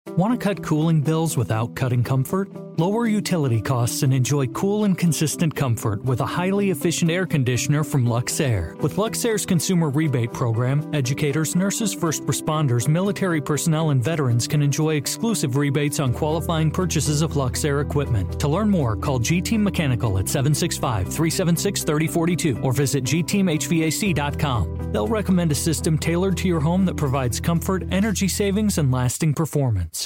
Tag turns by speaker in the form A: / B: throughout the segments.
A: Want to cut cooling bills without cutting comfort? Lower utility costs and enjoy cool and consistent comfort with a highly efficient air conditioner from Luxair. With Luxair's consumer rebate program, educators, nurses, first responders, military personnel, and veterans can enjoy exclusive rebates on qualifying purchases of Luxair equipment. To learn more, call G-Team Mechanical at 765-376-3042 or visit gteamhvac.com. They'll recommend a system tailored to your home that provides comfort, energy savings, and lasting performance.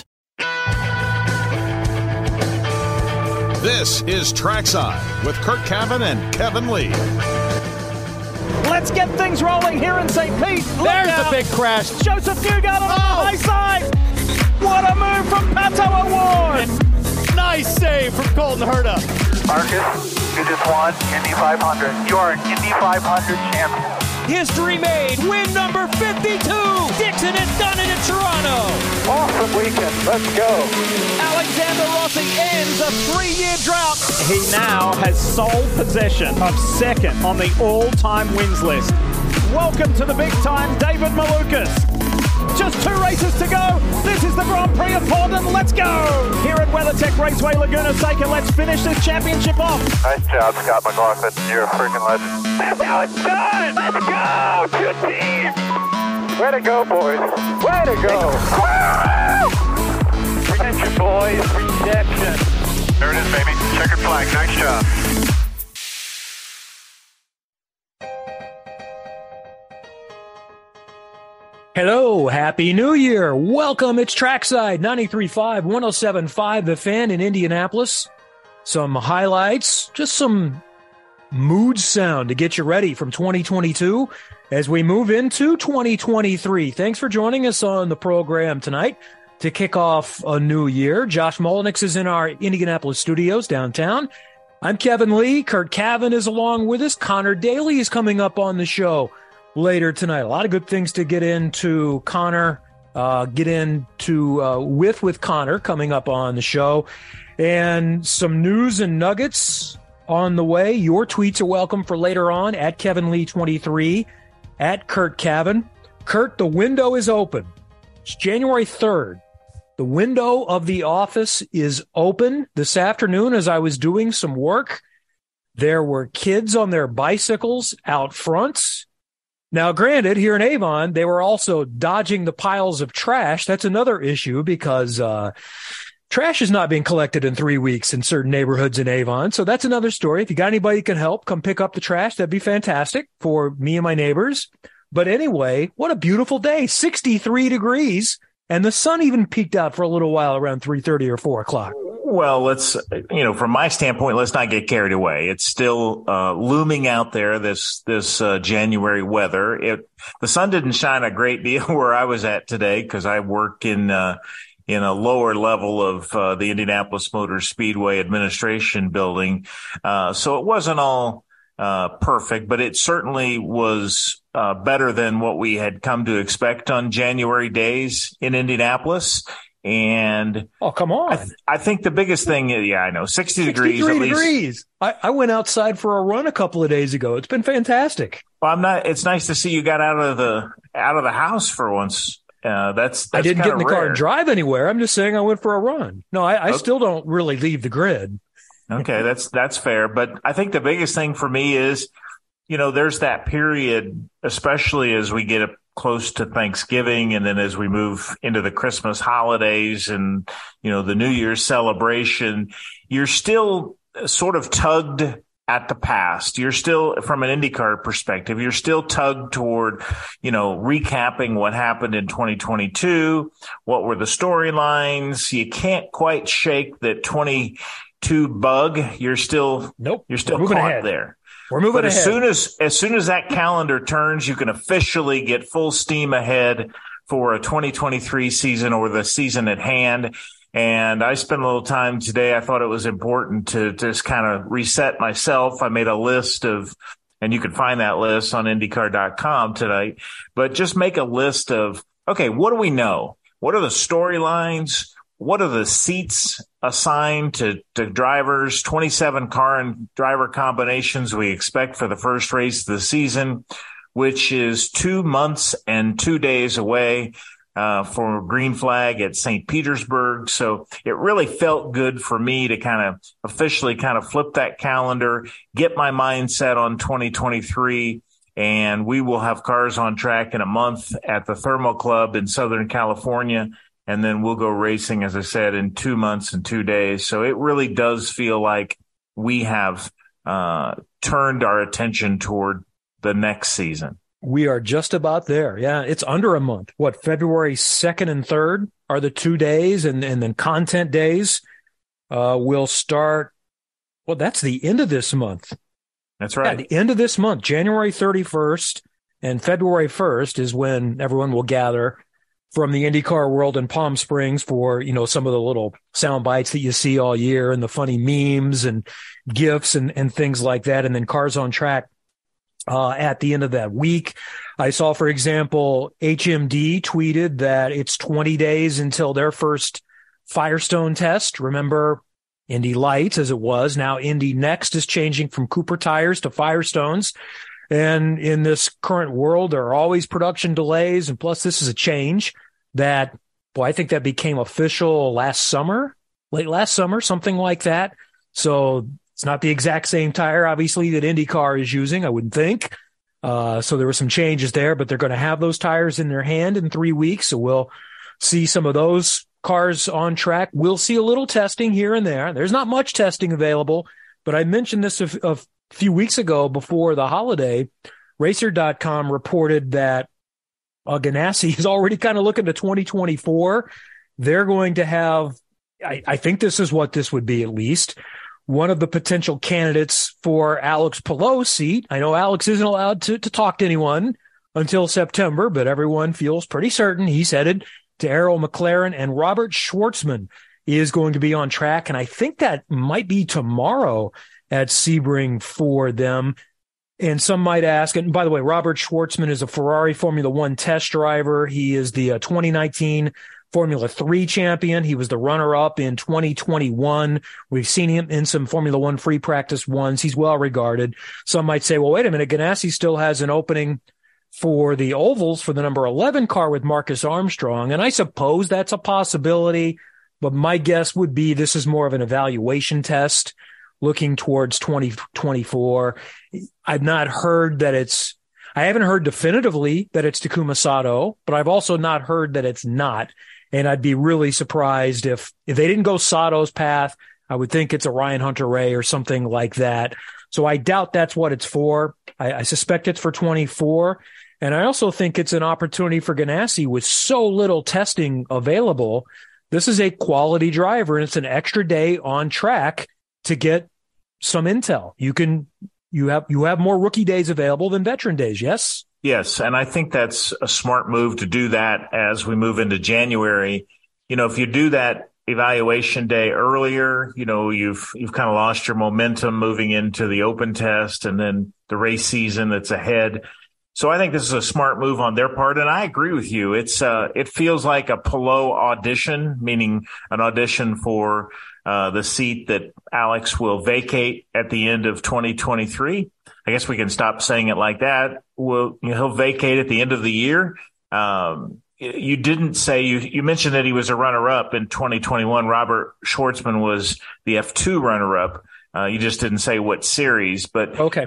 B: This is Trackside with Kurt Cavan and Kevin Lee.
C: Let's get things rolling here in St. Pete.
D: There's the big crash.
C: Joseph Newgarden on the high side. What a move from Pato O'Ward.
D: Nice save from Colton Herta.
E: Marcus, you just won Indy 500. You are an Indy 500 champion.
C: History made. Win number 52. Dixon has done it in Toronto.
E: Awesome weekend. Let's go.
C: Alexander Rossi ends a 3-year drought. He now has sole possession of second on the all-time wins list. Welcome to the big time, David Malukas. Just 2 races to go. This is the Grand Prix of Portland. Let's go. Here at WeatherTech Raceway, Laguna Seca. Let's finish this championship off.
E: Nice job, Scott McLaughlin. You're a freaking legend. That's how it's done. Let's go. Good team. Way to go, boys. Way to go. Redemption, boys. Redemption. There it is, baby. Checkered flag. Nice job.
D: Hello, Happy New Year. Welcome. It's Trackside 93.5, 107.5, The Fan in Indianapolis. Some highlights, just some mood sound to get you ready from 2022 as we move into 2023. Thanks for joining us on the program tonight to kick off a new year. Josh Molnix is in our Indianapolis studios downtown. I'm Kevin Lee. Kurt Cavan is along with us. Connor Daly is coming up on the show later tonight. A lot of good things to get into. Connor, with Connor coming up on the show, and some news and nuggets on the way. Your tweets are welcome for later on at Kevin Lee 23, at Kurt Cavan. Kurt, the window is open. It's January 3rd. The window of the office is open. This afternoon, as I was doing some work, there were kids on their bicycles out front. Now, granted, here in Avon, they were also dodging the piles of trash. That's another issue because trash is not being collected in 3 weeks in certain neighborhoods in Avon. So that's another story. If you got anybody who can help, come pick up the trash. That'd be fantastic for me and my neighbors. But anyway, what a beautiful day. 63 degrees. And the sun even peeked out for a little while around 3:30 or 4 o'clock.
F: Well, let's, from my standpoint, let's not get carried away. It's still looming out there, this January weather. The sun didn't shine a great deal where I was at today because I work in a lower level of the Indianapolis Motor Speedway administration building. So it wasn't all perfect, but it certainly was better than what we had come to expect on January days in Indianapolis. And
D: oh, come on.
F: I think the biggest thing, I know, 60 degrees at least.
D: Degrees. I went outside for a run a couple of days ago. It's been fantastic.
F: Well, it's nice to see you got out of the house for once. That's
D: I didn't get in the
F: rare.
D: car and drive anywhere. I'm just saying I went for a run. No, I still don't really leave the grid.
F: Okay, that's fair. But I think the biggest thing for me is, there's that period, especially as we get close to Thanksgiving and then as we move into the Christmas holidays and, the New Year's celebration, you're still sort of tugged at the past. You're still, from an IndyCar perspective, you're still tugged toward, recapping what happened in 2022. What were the storylines? You can't quite shake that 22 bug. You're still caught
D: ahead.
F: there.
D: We're moving
F: ahead. As soon as that calendar turns, you can officially get full steam ahead for a 2023 season or the season at hand. And I spent a little time today. I thought it was important to just kind of reset myself. I made a list and you can find that list on IndyCar.com tonight, but just make a list of, okay, what do we know? What are the storylines? What are the seats assigned to drivers? 27 car and driver combinations we expect for the first race of the season, which is 2 months and 2 days away. for Green Flag at St. Petersburg. So it really felt good for me to kind of officially kind of flip that calendar, get my mindset on 2023. And we will have Cars on Track in a month at the Thermal Club in Southern California. And then we'll go racing, as I said, in 2 months and 2 days. So it really does feel like we have turned our attention toward the next season.
D: We are just about there. Yeah, it's under a month. What, February 2nd and 3rd are the 2 days, and then content days will start. Well, that's the end of this month.
F: That's right.
D: Yeah, the end of this month, January 31st and February 1st is when everyone will gather from the IndyCar world in Palm Springs for, some of the little sound bites that you see all year and the funny memes and GIFs and things like that. And then Cars on Track at the end of that week. I saw, for example, HMD tweeted that it's 20 days until their first Firestone test. Remember, Indy Lights as it was. Now Indy Next is changing from Cooper tires to Firestones. And in this current world, there are always production delays. And plus, this is a change that, I think that became official late last summer, something like that. So it's not the exact same tire, obviously, that IndyCar is using, I wouldn't think. So there were some changes there, but they're going to have those tires in their hand in 3 weeks. So we'll see some of those cars on track. We'll see a little testing here and there. There's not much testing available, but I mentioned this a few weeks ago before the holiday. Racer.com reported that Ganassi is already kind of looking to 2024. They're going to have, I think this is what this would be at least, one of the potential candidates for Alex Palou's seat. I know Alex isn't allowed to talk to anyone until September, but everyone feels pretty certain he's headed to Arrow McLaren, and Robert Schwartzman is going to be on track. And I think that might be tomorrow at Sebring for them. And some might ask, and by the way, Robert Schwartzman is a Ferrari Formula One test driver. He is the 2019 Formula 3 champion. He was the runner-up in 2021. We've seen him in some Formula One free practice ones. He's well regarded. Some might say, well, wait a minute, Ganassi still has an opening for the ovals for the number 11 car with Marcus Armstrong. And I suppose that's a possibility, but my guess would be this is more of an evaluation test looking towards 2024. I haven't heard definitively that it's Takuma Sato, but I've also not heard that it's not. And I'd be really surprised if they didn't go Sato's path. I would think it's a Ryan Hunter-Reay or something like that. So I doubt that's what it's for. I suspect it's for 24. And I also think it's an opportunity for Ganassi with so little testing available. This is a quality driver, and it's an extra day on track to get some intel. You have more rookie days available than veteran days. Yes.
F: Yes. And I think that's a smart move to do that as we move into January. If you do that evaluation day earlier, you've kind of lost your momentum moving into the open test and then the race season that's ahead. So I think this is a smart move on their part. And I agree with you. It feels like a Palou audition, meaning an audition for the seat that Alex will vacate at the end of 2023. I guess we can stop saying it like that. He'll vacate at the end of the year. You didn't say, you mentioned that he was a runner-up in 2021. Robert Schwartzman was the F2 runner-up. You just didn't say what series, but
D: okay.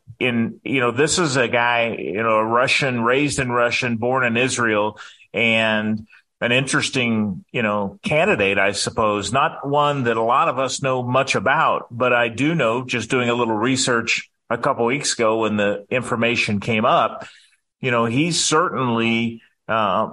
F: This is a guy, a Russian, raised in Russian, born in Israel, and an interesting, candidate, I suppose. Not one that a lot of us know much about, but I do know, just doing a little research a couple weeks ago when the information came up, he's certainly, a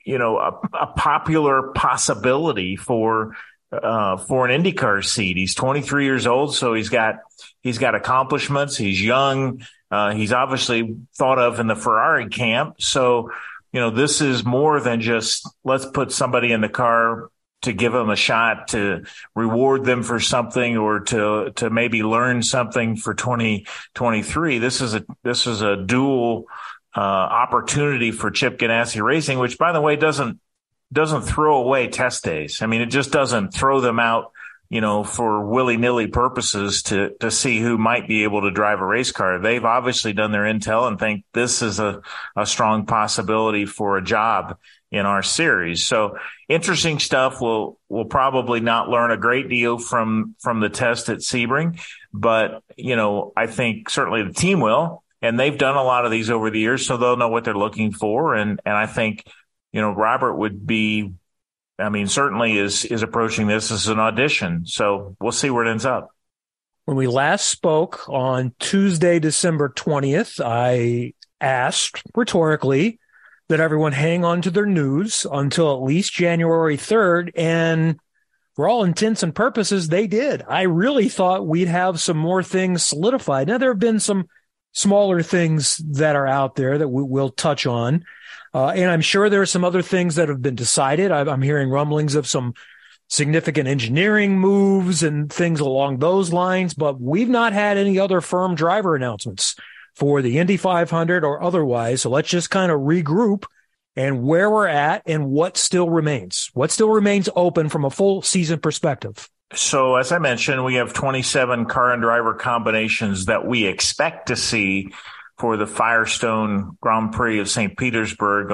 F: popular possibility for an IndyCar seat. He's 23 years old, so he's got accomplishments. He's young. He's obviously thought of in the Ferrari camp. So, this is more than just let's put somebody in the car to give them a shot to reward them for something or to maybe learn something for 2023. This is a dual opportunity for Chip Ganassi Racing, which, by the way, doesn't throw away test days. I mean, it just doesn't throw them out, for willy-nilly purposes to see who might be able to drive a race car. They've obviously done their intel and think this is a strong possibility for a job in our series. So interesting stuff. We'll probably not learn a great deal from the test at Sebring, but, I think certainly the team will, and they've done a lot of these over the years, so they'll know what they're looking for. And I think, Robert would be, certainly is approaching this as an audition. So we'll see where it ends up.
D: When we last spoke on Tuesday, December 20th, I asked rhetorically that everyone hang on to their news until at least January 3rd. And for all intents and purposes, they did. I really thought we'd have some more things solidified. Now, there have been some smaller things that are out there that we'll touch on. And I'm sure there are some other things that have been decided. I'm hearing rumblings of some significant engineering moves and things along those lines, but we've not had any other firm driver announcements for the Indy 500 or otherwise. So let's just kind of regroup and where we're at and what still remains. What still remains open from a full season perspective?
F: So as I mentioned, we have 27 car and driver combinations that we expect to see for the Firestone Grand Prix of St. Petersburg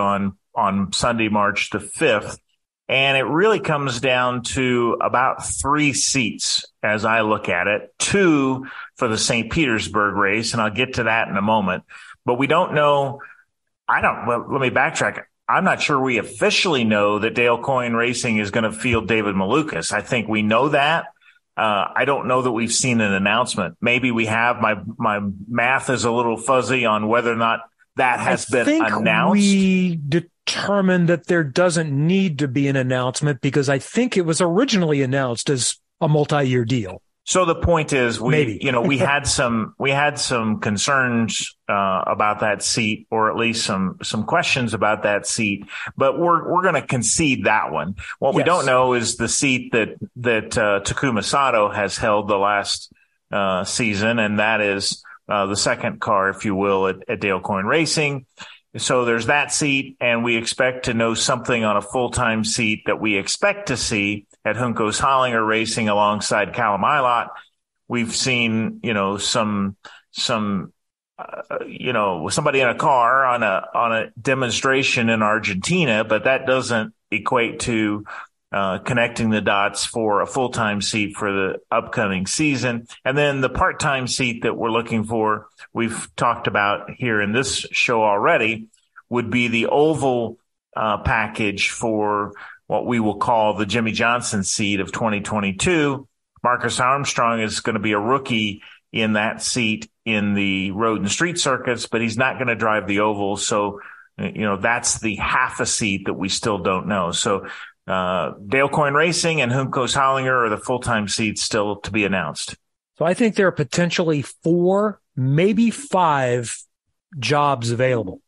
F: on Sunday, March the 5th. And it really comes down to about 3 seats as I look at it, 2 for the St. Petersburg race, and I'll get to that in a moment. But we don't know. Well, let me backtrack. I'm not sure we officially know that Dale Coyne Racing is going to field David Malukas. I think we know that. I don't know that we've seen an announcement. Maybe we have. My math is a little fuzzy on whether or not that has been announced.
D: We determined that there doesn't need to be an announcement because I think it was originally announced as a multi-year deal.
F: So the point is,
D: we
F: had some concerns about that seat, or at least some questions about that seat. But we're going to concede that one. What we don't know is the seat that Takuma Sato has held the last season, and that is the second car, if you will, at Dale Coyne Racing. So there's that seat, and we expect to know something on a full-time seat that we expect to see at Juncos Hollinger Racing alongside Callum Ilott. We've seen, somebody in a car on a demonstration in Argentina, but that doesn't equate to connecting the dots for a full-time seat for the upcoming season. And then the part-time seat that we're looking for, we've talked about here in this show already, would be the oval package for what we will call the Jimmy Johnson seat of 2022. Marcus Armstrong is going to be a rookie in that seat in the road and street circuits, but he's not going to drive the oval. So, that's the half a seat that we still don't know. So, Dale Coyne Racing and Juncos Hollinger are the full-time seats still to be announced.
D: So I think there are potentially 4, maybe 5 jobs available.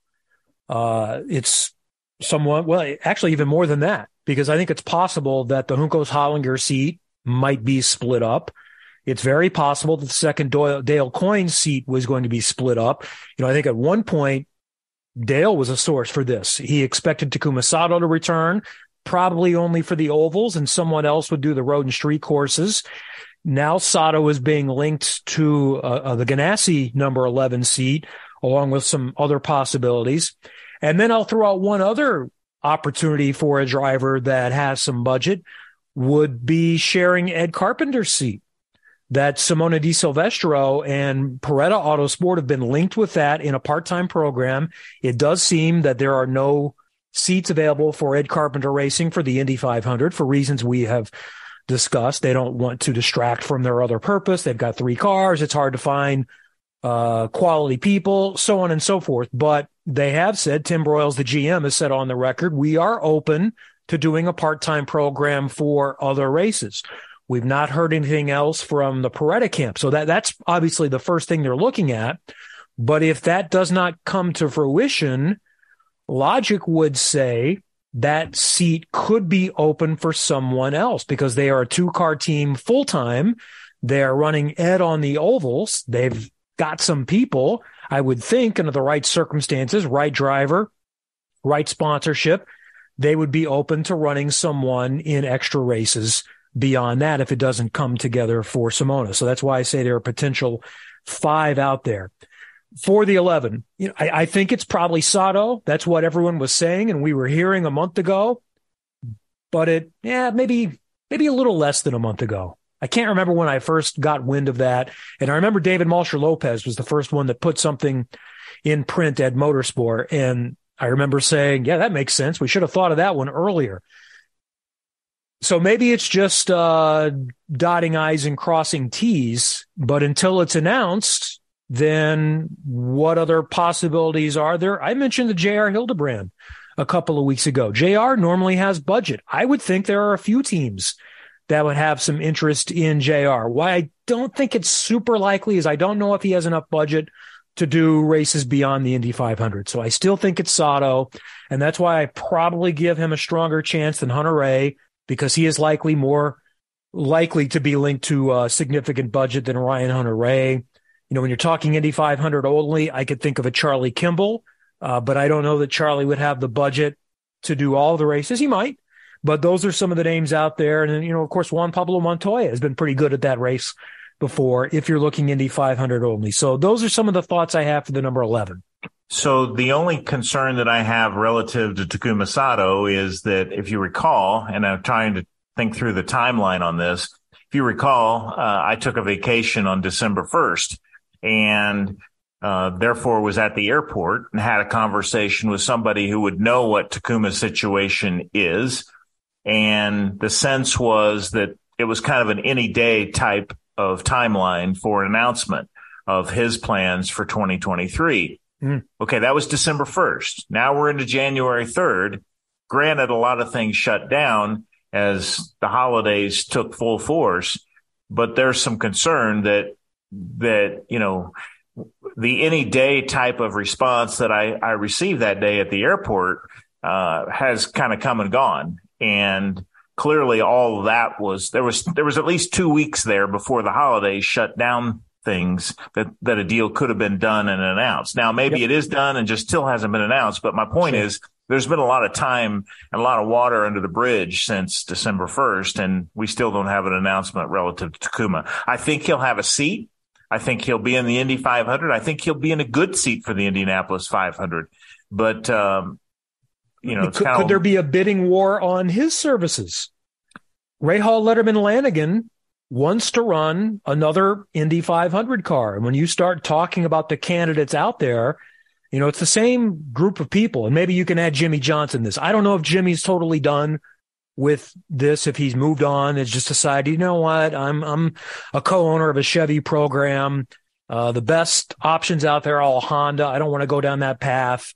D: It's somewhat, well, actually even more than that, because I think it's possible that the Juncos Hollinger seat might be split up. It's very possible that the second Dale Coyne seat was going to be split up. I think at one point, Dale was a source for this. He expected Takuma Sato to return, probably only for the ovals, and someone else would do the road and street courses. Now Sato is being linked to the Ganassi number 11 seat, along with some other possibilities. And then I'll throw out one other opportunity for a driver that has some budget, would be sharing Ed Carpenter's seat. That Simona Di Silvestro and Beretta Autosport have been linked with that in a part-time program. It does seem that there are no seats available for Ed Carpenter Racing for the Indy 500 for reasons we have discussed. They don't want to distract from their other purpose. They've got 3 cars. It's hard to find quality people, so on and so forth. But they have said, Tim Broyles, the GM, has said on the record, we are open to doing a part-time program for other races. We've not heard anything else from the Beretta camp. So that's obviously the first thing they're looking at. But if that does not come to fruition, logic would say that seat could be open for someone else because they are a 2-car team full-time. They are running Ed on the ovals. They've got some people, I would think, under the right circumstances, right driver, right sponsorship, they would be open to running someone in extra races beyond that if it doesn't come together for Simona. So that's why I say there are potential 5 out there. For the 11, I think it's probably Sato. That's what everyone was saying, and we were hearing a month ago. But maybe a little less than a month ago. I can't remember when I first got wind of that. And I remember David Malsher-Lopez was the first one that put something in print at Motorsport. And I remember saying, yeah, that makes sense. We should have thought of that one earlier. So maybe it's just dotting I's and crossing T's. But until it's announced, then what other possibilities are there? I mentioned the J.R. Hildebrand a couple of weeks ago. JR normally has budget. I would think there are a few teams that would have some interest in JR. Why I don't think it's super likely is I don't know if he has enough budget to do races beyond the Indy 500. So I still think it's Sato, and that's why I probably give him a stronger chance than Hunter-Reay, because he is more likely to be linked to a significant budget than Ryan Hunter-Reay. When you're talking Indy 500 only, I could think of a Charlie Kimball. But I don't know that Charlie would have the budget to do all the races. He might, but those are some of the names out there. And then, of course, Juan Pablo Montoya has been pretty good at that race before if you're looking Indy 500 only. So those are some of the thoughts I have for the number 11.
F: So the only concern that I have relative to Takuma Sato is that if you recall, and I'm trying to think through the timeline on this, if you recall, I took a vacation on December 1st and therefore was at the airport and had a conversation with somebody who would know what Takuma's situation is. And the sense was that it was kind of an any day type of timeline for an announcement of his plans for 2023. Okay, that was December 1st. Now we're into January 3rd. Granted, a lot of things shut down as the holidays took full force, but there's some concern that the any day type of response that I received that day at the airport has kind of come and gone. And clearly all of that there was at least 2 weeks there before the holidays shut down things that a deal could have been done and announced. Now, maybe it is done and just still hasn't been announced. But my point is there's been a lot of time and a lot of water under the bridge since December 1st, and we still don't have an announcement relative to Takuma. I think he'll have a seat. I think he'll be in the Indy 500. I think he'll be in a good seat for the Indianapolis 500. But,
D: could there be a bidding war on his services? Rahal Letterman Lanigan wants to run another Indy 500 car. And when you start talking about the candidates out there, it's the same group of people. And maybe you can add Jimmy Johnson this. I don't know if Jimmy's totally done with this, if he's moved on, has just decided, you know what, I'm a co-owner of a Chevy program. The best options out there are all Honda. I don't want to go down that path.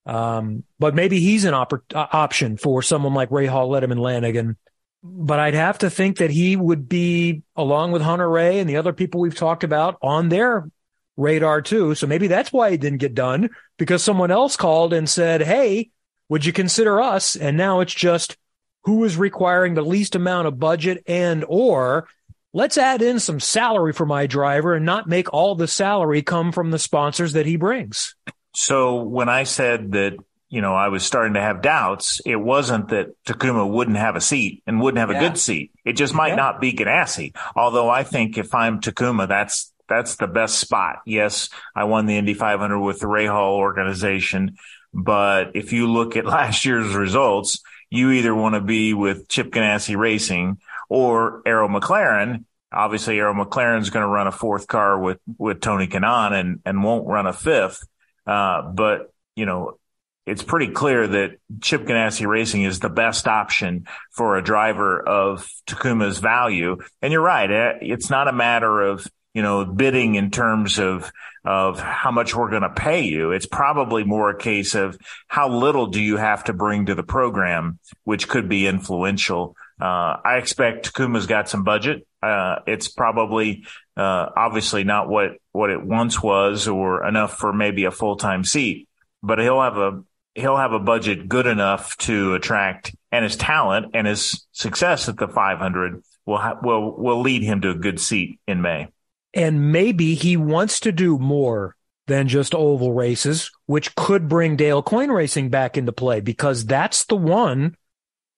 D: But maybe he's an option for someone like Rahal Letterman Lanigan. But I'd have to think that he would be, along with Hunter-Reay and the other people we've talked about, on their radar too. So maybe that's why it didn't get done, because someone else called and said, hey, would you consider us? And now it's just who is requiring the least amount of budget, and or let's add in some salary for my driver and not make all the salary come from the sponsors that he brings.
F: So when I said that, I was starting to have doubts, it wasn't that Takuma wouldn't have a seat and wouldn't have a good seat. It just might not be Ganassi. Although I think if I'm Takuma, that's the best spot. Yes, I won the Indy 500 with the Rahal organization. But if you look at last year's results, you either want to be with Chip Ganassi Racing or Arrow McLaren. Obviously, Arrow McLaren's going to run a fourth car with Tony Kanaan and won't run a fifth. But it's pretty clear that Chip Ganassi Racing is the best option for a driver of Takuma's value. And you're right. It's not a matter of, bidding in terms of how much we're going to pay you. It's probably more a case of how little do you have to bring to the program, which could be influential. I expect Takuma's got some budget. It's probably, obviously not what it once was or enough for maybe a full-time seat, but he'll have a budget good enough to attract, and his talent and his success at the 500 will lead him to a good seat in May.
D: And maybe he wants to do more than just oval races, which could bring Dale Coyne Racing back into play, because that's the one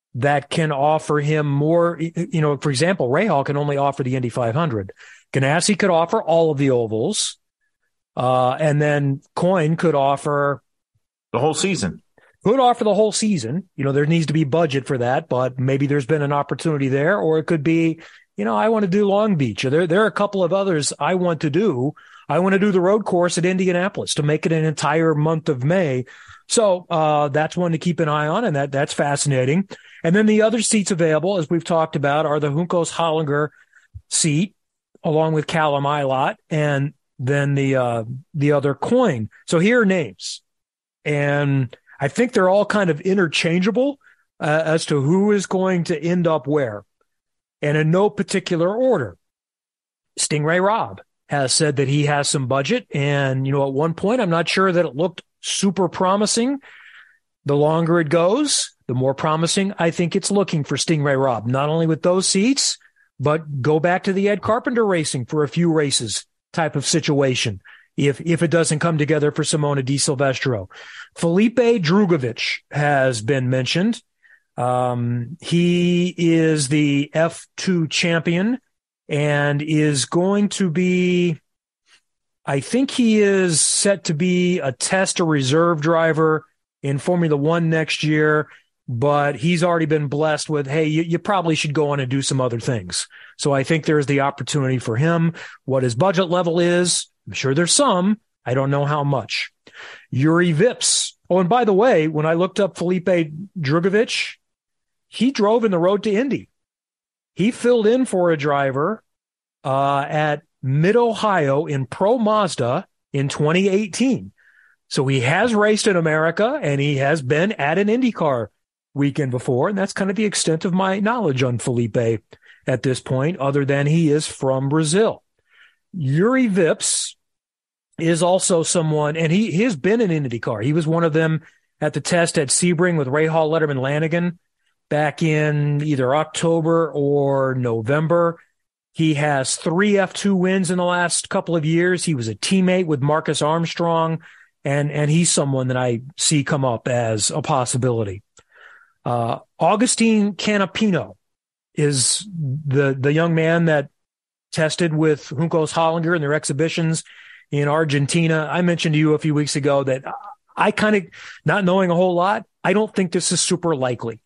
D: that can offer him more. You know, for example, Rahal can only offer the Indy 500. Ganassi could offer all of the ovals. And then Coyne could offer
F: the whole season.
D: Could offer the whole season. You know, there needs to be budget for that, but maybe there's been an opportunity there, or it could be, you know, I want to do Long Beach, or there are a couple of others I want to do. I want to do the road course at Indianapolis to make it an entire month of May. So that's one to keep an eye on, and that's fascinating. And then the other seats available, as we've talked about, are the Juncos Hollinger seat, along with Callum Ilott, and then the other Coyne. So here are names, and I think they're all kind of interchangeable as to who is going to end up where, and in no particular order. Stingray Robb has said that he has some budget, and, you know, at one point, I'm not sure that it looked super promising. The longer it goes, the more promising I think it's looking for Stingray Robb, not only with those seats, but go back to the Ed Carpenter Racing for a few races type of situation if it doesn't come together for Simona Di Silvestro. Felipe Drugovich has been mentioned. He is the F2 champion and is going to be, I think he is set to be a test or reserve driver in Formula One next year, but he's already been blessed with, hey, you probably should go on and do some other things. So I think there's the opportunity for him. What his budget level is, I'm sure there's some. I don't know how much. Yuri Vips. Oh, and by the way, when I looked up Felipe Drugovich, he drove in the Road to Indy. He filled in for a driver at Mid-Ohio in Pro Mazda in 2018. So he has raced in America, and he has been at an IndyCar weekend before, and that's kind of the extent of my knowledge on Felipe at this point, other than he is from Brazil. Yuri Vips is also someone, and he has been in IndyCar. He was one of them at the test at Sebring with Rahal, Letterman, Lanigan back in either October or November. He has 3 F2 wins in the last couple of years. He was a teammate with Marcus Armstrong, and he's someone that I see come up as a possibility. Agustin Canapino is the young man that tested with Juncos Hollinger in their exhibitions in Argentina. I mentioned to you a few weeks ago that I kind of, not knowing a whole lot, I don't think this is super likely.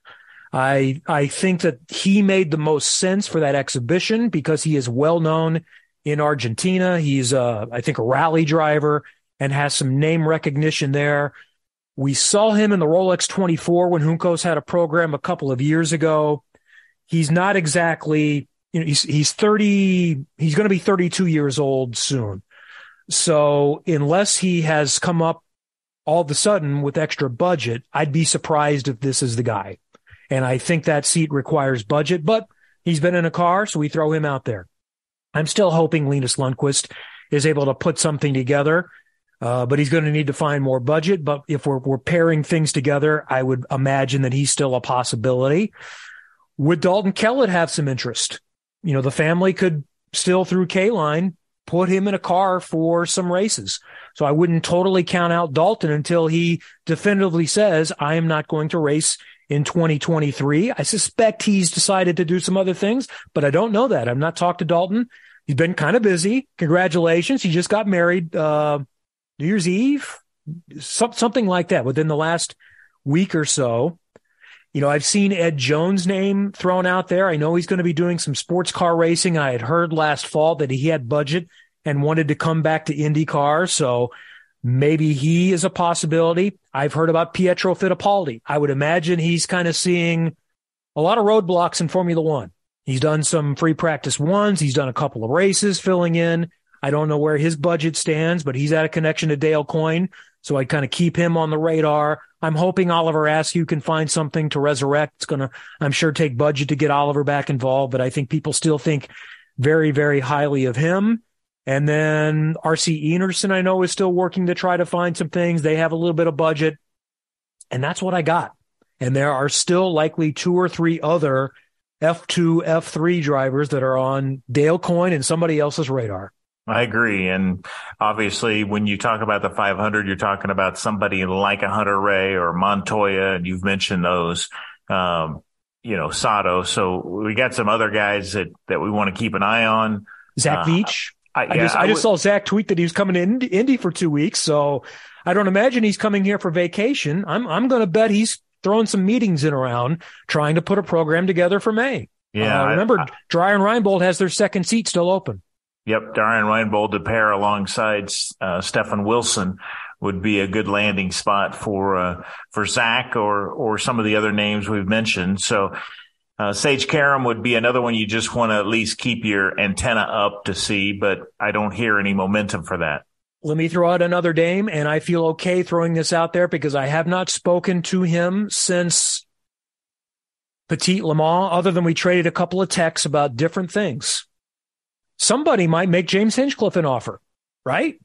D: I think that he made the most sense for that exhibition because he is well known in Argentina. He's, I think, a rally driver and has some name recognition there. We saw him in the Rolex 24 when Juncos had a program a couple of years ago. He's not exactly, you know, he's 30, he's going to be 32 years old soon. So unless he has come up all of a sudden with extra budget, I'd be surprised if this is the guy. And I think that seat requires budget, but he's been in a car, so we throw him out there. I'm still hoping Linus Lundqvist is able to put something together, but he's going to need to find more budget. But if we're pairing things together, I would imagine that he's still a possibility. Would Dalton Kellett have some interest? You know, the family could still, through K-Line, put him in a car for some races. So I wouldn't totally count out Dalton until he definitively says, I am not going to race in 2023. I suspect he's decided to do some other things, but I don't know that. I've not talked to Dalton. He's been kind of busy. Congratulations. He just got married New Year's Eve, something like that within the last week or so. You know, I've seen Ed Jones' name thrown out there. I know he's going to be doing some sports car racing. I had heard last fall that he had budget and wanted to come back to IndyCar. So maybe he is a possibility. I've heard about Pietro Fittipaldi. I would imagine he's kind of seeing a lot of roadblocks in Formula One. He's done some free practice ones. He's done a couple of races filling in. I don't know where his budget stands, but he's had a connection to Dale Coyne, so I kind of keep him on the radar. I'm hoping Oliver Askew can find something to resurrect. It's going to, I'm sure, take budget to get Oliver back involved, but I think people still think very, very highly of him. And then RC Enerson, I know, is still working to try to find some things. They have a little bit of budget, and that's what I got. And there are still likely 2 or 3 other F2, F3 drivers that are on Dale Coyne and somebody else's radar.
F: I agree. And obviously, when you talk about the 500, you're talking about somebody like a Hunter Ray or Montoya, and you've mentioned those. Sato. So we got some other guys that we want to keep an eye on.
D: Zach Veach. I just saw Zach tweet that he was coming to Indy for 2 weeks. So I don't imagine he's coming here for vacation. I'm going to bet he's throwing some meetings in around trying to put a program together for May.
F: Yeah.
D: Remember, Dreyer and Reinbold has their second seat still open.
F: Yep. Dreyer and Reinbold to pair alongside Stefan Wilson would be a good landing spot for Zach or some of the other names we've mentioned. So, Sage Karam would be another one you just want to at least keep your antenna up to see, but I don't hear any momentum for that.
D: Let me throw out another name, and I feel okay throwing this out there because I have not spoken to him since Petit Le Mans, other than we traded a couple of texts about different things. Somebody might make James Hinchcliffe an offer, right?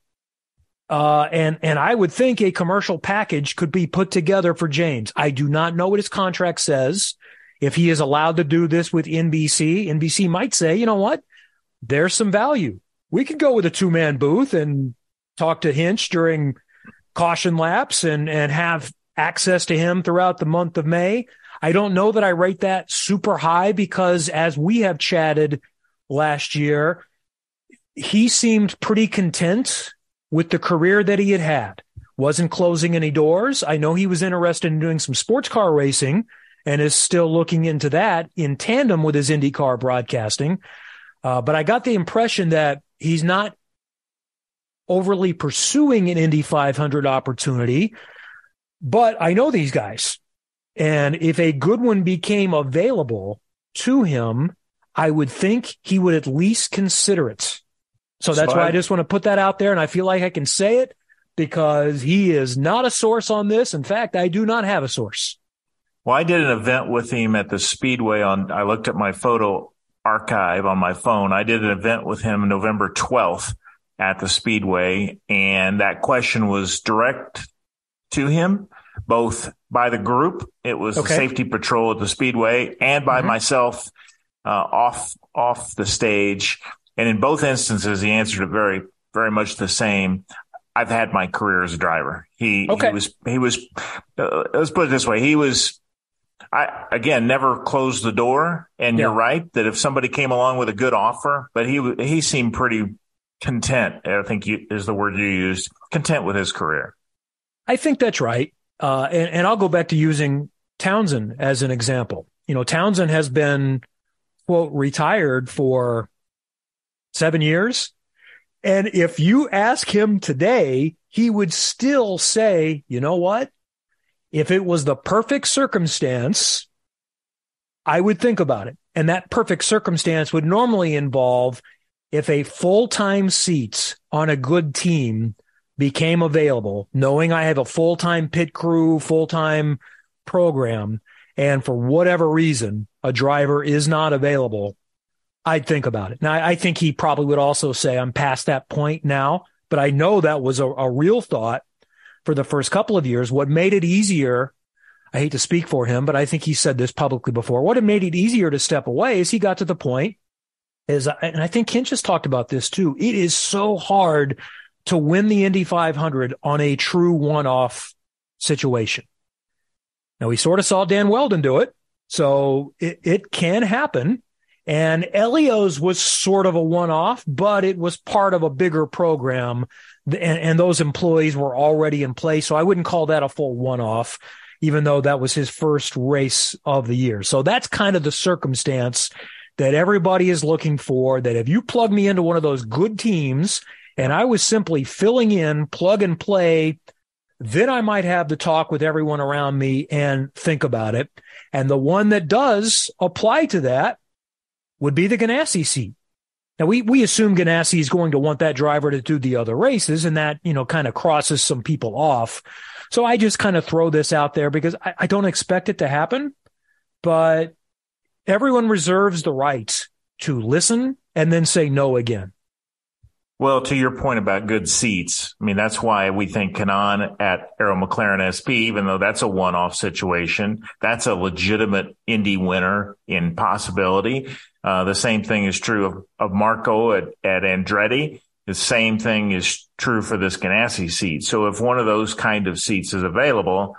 D: And I would think a commercial package could be put together for James. I do not know what his contract says. If he is allowed to do this with NBC might say, you know what? There's some value. We could go with a 2-man booth and talk to Hinch during caution laps and have access to him throughout the month of May. I don't know that I rate that super high because as we have chatted last year, he seemed pretty content with the career that he had. Wasn't closing any doors. I know he was interested in doing some sports car racing and is still looking into that in tandem with his IndyCar broadcasting. But I got the impression that he's not overly pursuing an Indy 500 opportunity. But I know these guys. And if a good one became available to him, I would think he would at least consider it. So that's why I just want to put that out there. And I feel like I can say it because he is not a source on this. In fact, I do not have a source.
F: Well, I did an event with him at the Speedway I looked at my photo archive on my phone. I did an event with him November 12th at the Speedway. And that question was direct to him, both by the group. It was the safety patrol at the Speedway and by myself, off the stage. And in both instances, he answered it very, very much the same. I've had my career as a driver. He was, let's put it this way. I never closed the door. And you're right that if somebody came along with a good offer, but he seemed pretty content. I think is the word you used, content with his career.
D: I think that's right. And I'll go back to using Townsend as an example. Townsend has been, quote, retired for 7 years. And if you ask him today, he would still say, you know what? If it was the perfect circumstance, I would think about it. And that perfect circumstance would normally involve if a full-time seat on a good team became available, knowing I have a full-time pit crew, full-time program, and for whatever reason, a driver is not available, I'd think about it. Now, I think he probably would also say, I'm past that point now, but I know that was a real thought for the first couple of years. What made it easier, I hate to speak for him, but I think he said this publicly before, what made it easier to step away is he got to the point, and I think Hinch has talked about this too, it is so hard to win the Indy 500 on a true one-off situation. Now, we sort of saw Dan Weldon do it, so it can happen. And Elio's was sort of a one-off, but it was part of a bigger program, and those employees were already in place. So I wouldn't call that a full one-off, even though that was his first race of the year. So that's kind of the circumstance that everybody is looking for, that if you plug me into one of those good teams and I was simply filling in, plug and play, then I might have the talk with everyone around me and think about it. And the one that does apply to that would be the Ganassi seat. Now, we assume Ganassi is going to want that driver to do the other races, and that, kind of crosses some people off. So I just kind of throw this out there because I don't expect it to happen, but everyone reserves the right to listen and then say no again.
F: Well, to your point about good seats, I mean, that's why we think Kanaan at Arrow McLaren SP, even though that's a one-off situation, that's a legitimate Indy winner in possibility. The same thing is true of Marco at Andretti. The same thing is true for this Ganassi seat. So if one of those kind of seats is available,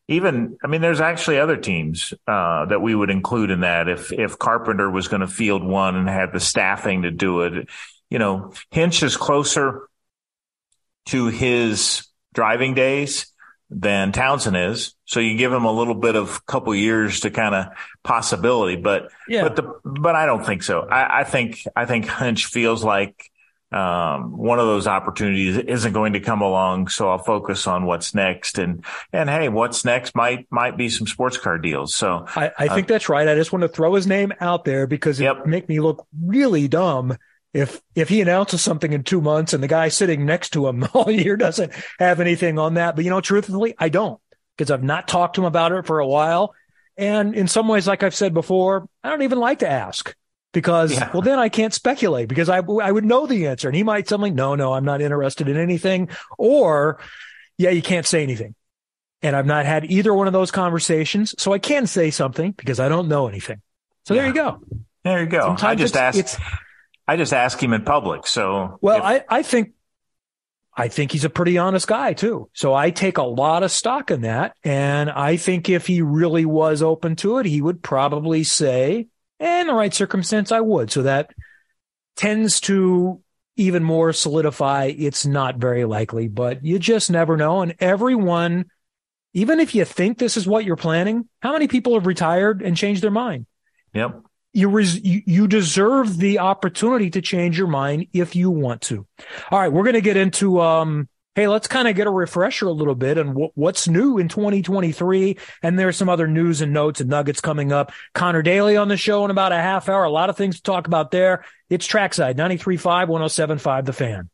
F: there's actually other teams that we would include in that if Carpenter was going to field one and had the staffing to do it. Hinch is closer to his driving days than Townsend is, so you give him a little bit of couple years to kind of possibility. But I don't think so. I think Hinch feels like one of those opportunities isn't going to come along, so I'll focus on what's next. And hey, what's next might be some sports car deals. So
D: I think that's right. I just want to throw his name out there because it make me look really dumb if he announces something in 2 months and the guy sitting next to him all year doesn't have anything on that. But truthfully, I don't, because I've not talked to him about it for a while. And in some ways, like I've said before, I don't even like to ask. Because, well, then I can't speculate because I would know the answer. And he might tell me, no, I'm not interested in anything. Or, you can't say anything. And I've not had either one of those conversations. So I can say something because I don't know anything. So there you go.
F: There you go. Sometimes I just ask him in public. So,
D: well, I think he's a pretty honest guy too. So I take a lot of stock in that. And I think if he really was open to it, he would probably say, in the right circumstance, I would. So that tends to even more solidify it's not very likely, but you just never know. And everyone, even if you think this is what you're planning, how many people have retired and changed their mind?
F: Yep.
D: You deserve the opportunity to change your mind if you want to. All right, we're going to get into hey, let's kind of get a refresher a little bit on what's new in 2023. And there's some other news and notes and nuggets coming up. Connor Daly on the show in about a half hour. A lot of things to talk about there. It's Trackside 93.5, 107.5 The Fan.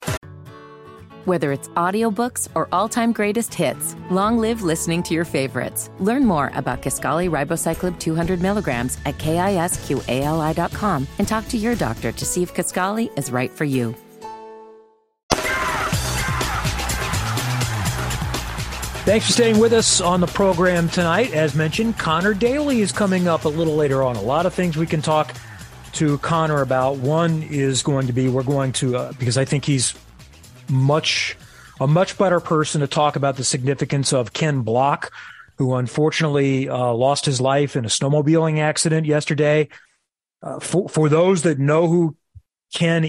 G: Whether it's audiobooks or all-time greatest hits, long live listening to your favorites. Learn more about Kisqali Ribociclib 200 milligrams at KISQALI.com and talk to your doctor to see if Kisqali is right for you.
D: Thanks for staying with us on the program tonight. As mentioned, Connor Daly is coming up a little later on. A lot of things we can talk to Connor about. One is going to be, because I think he's a much better person to talk about the significance of Ken Block, who unfortunately lost his life in a snowmobiling accident yesterday. For those that know who Ken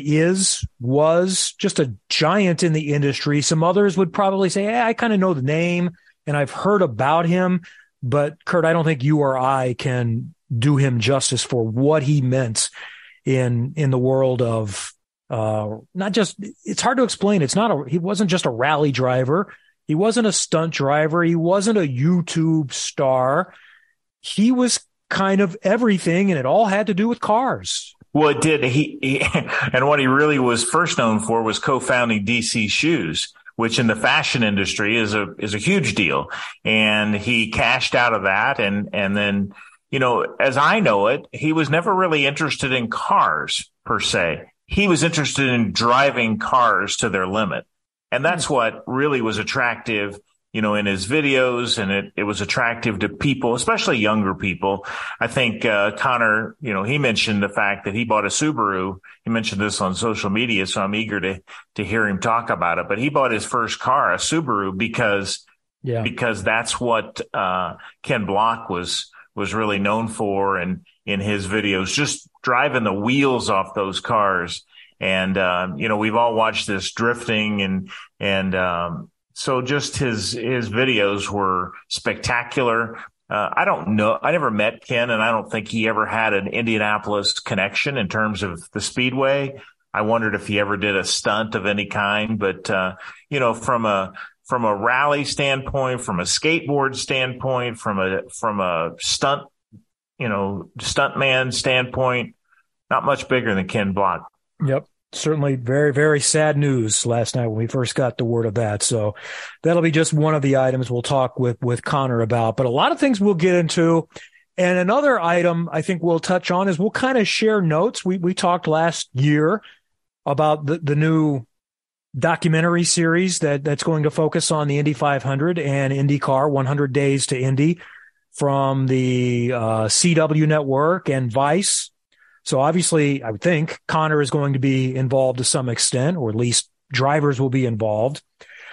D: was just a giant in the industry. Some others would probably say, hey, I kind of know the name and I've heard about him. But Kurt, I don't think you or I can do him justice for what he meant in the world of not just, it's hard to explain. He wasn't just a rally driver. He wasn't a stunt driver. He wasn't a YouTube star. He was kind of everything, and it all had to do with cars.
F: Well, it did. He and what he really was first known for was co-founding DC Shoes, which in the fashion industry is a huge deal. And he cashed out of that. And then, as I know it, he was never really interested in cars per se. He was interested in driving cars to their limit. And that's what really was attractive, in his videos, and it was attractive to people, especially younger people. I think, Connor, he mentioned the fact that he bought a Subaru. He mentioned this on social media, so I'm eager to hear him talk about it. But he bought his first car, a Subaru, because that's what, Ken Block was really known for. And in his videos, just driving the wheels off those cars. And, we've all watched this drifting and so just his videos were spectacular. I don't know. I never met Ken, and I don't think he ever had an Indianapolis connection in terms of the speedway. I wondered if he ever did a stunt of any kind, but, from a rally standpoint, from a skateboard standpoint, from a stunt, stuntman standpoint, not much bigger than Ken Block.
D: Yep. Certainly very, very sad news last night when we first got the word of that. So that'll be just one of the items we'll talk with Connor about. But a lot of things we'll get into. And another item I think we'll touch on is we'll kind of share notes. We talked last year about the new documentary series that's going to focus on the Indy 500 and IndyCar 100 Days to Indy from the CW Network and Vice. So obviously, I would think Connor is going to be involved to some extent, or at least drivers will be involved.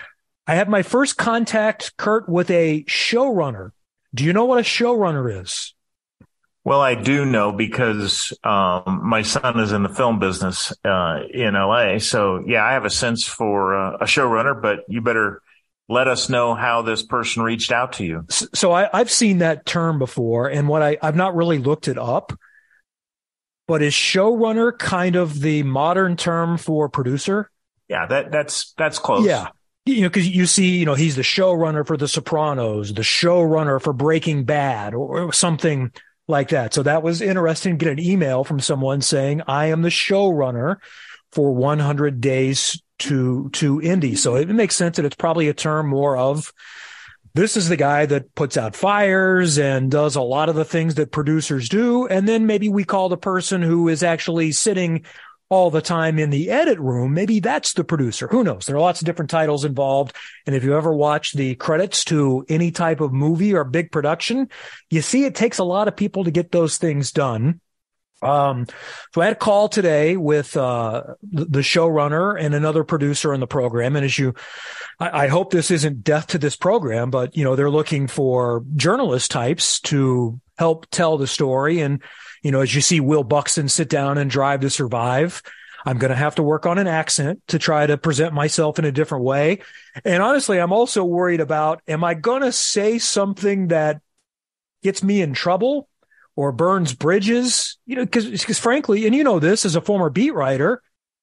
D: I had my first contact, Kurt, with a showrunner. Do you know what a showrunner is?
F: Well, I do know because my son is in the film business in LA. So, yeah, I have a sense for a showrunner, but you better let us know how this person reached out to you.
D: So I've seen that term before, and I've not really looked it up. But is showrunner kind of the modern term for producer?
F: Yeah, that's close.
D: Yeah. Because you see, he's the showrunner for The Sopranos, the showrunner for Breaking Bad, or something like that. So that was interesting to get an email from someone saying, I am the showrunner for 100 Days to Indy. So it makes sense that it's probably a term more of, this is the guy that puts out fires and does a lot of the things that producers do. And then maybe we call the person who is actually sitting all the time in the edit room, maybe that's the producer. Who knows? There are lots of different titles involved. And if you ever watch the credits to any type of movie or big production, you see it takes a lot of people to get those things done. So I had a call today with the showrunner and another producer on the program. And I hope this isn't death to this program, but they're looking for journalist types to help tell the story. And as you see Will Buxton sit down and Drive to Survive, I'm going to have to work on an accent to try to present myself in a different way. And honestly, I'm also worried about, am I going to say something that gets me in trouble or burns bridges? Because frankly, and this as a former beat writer,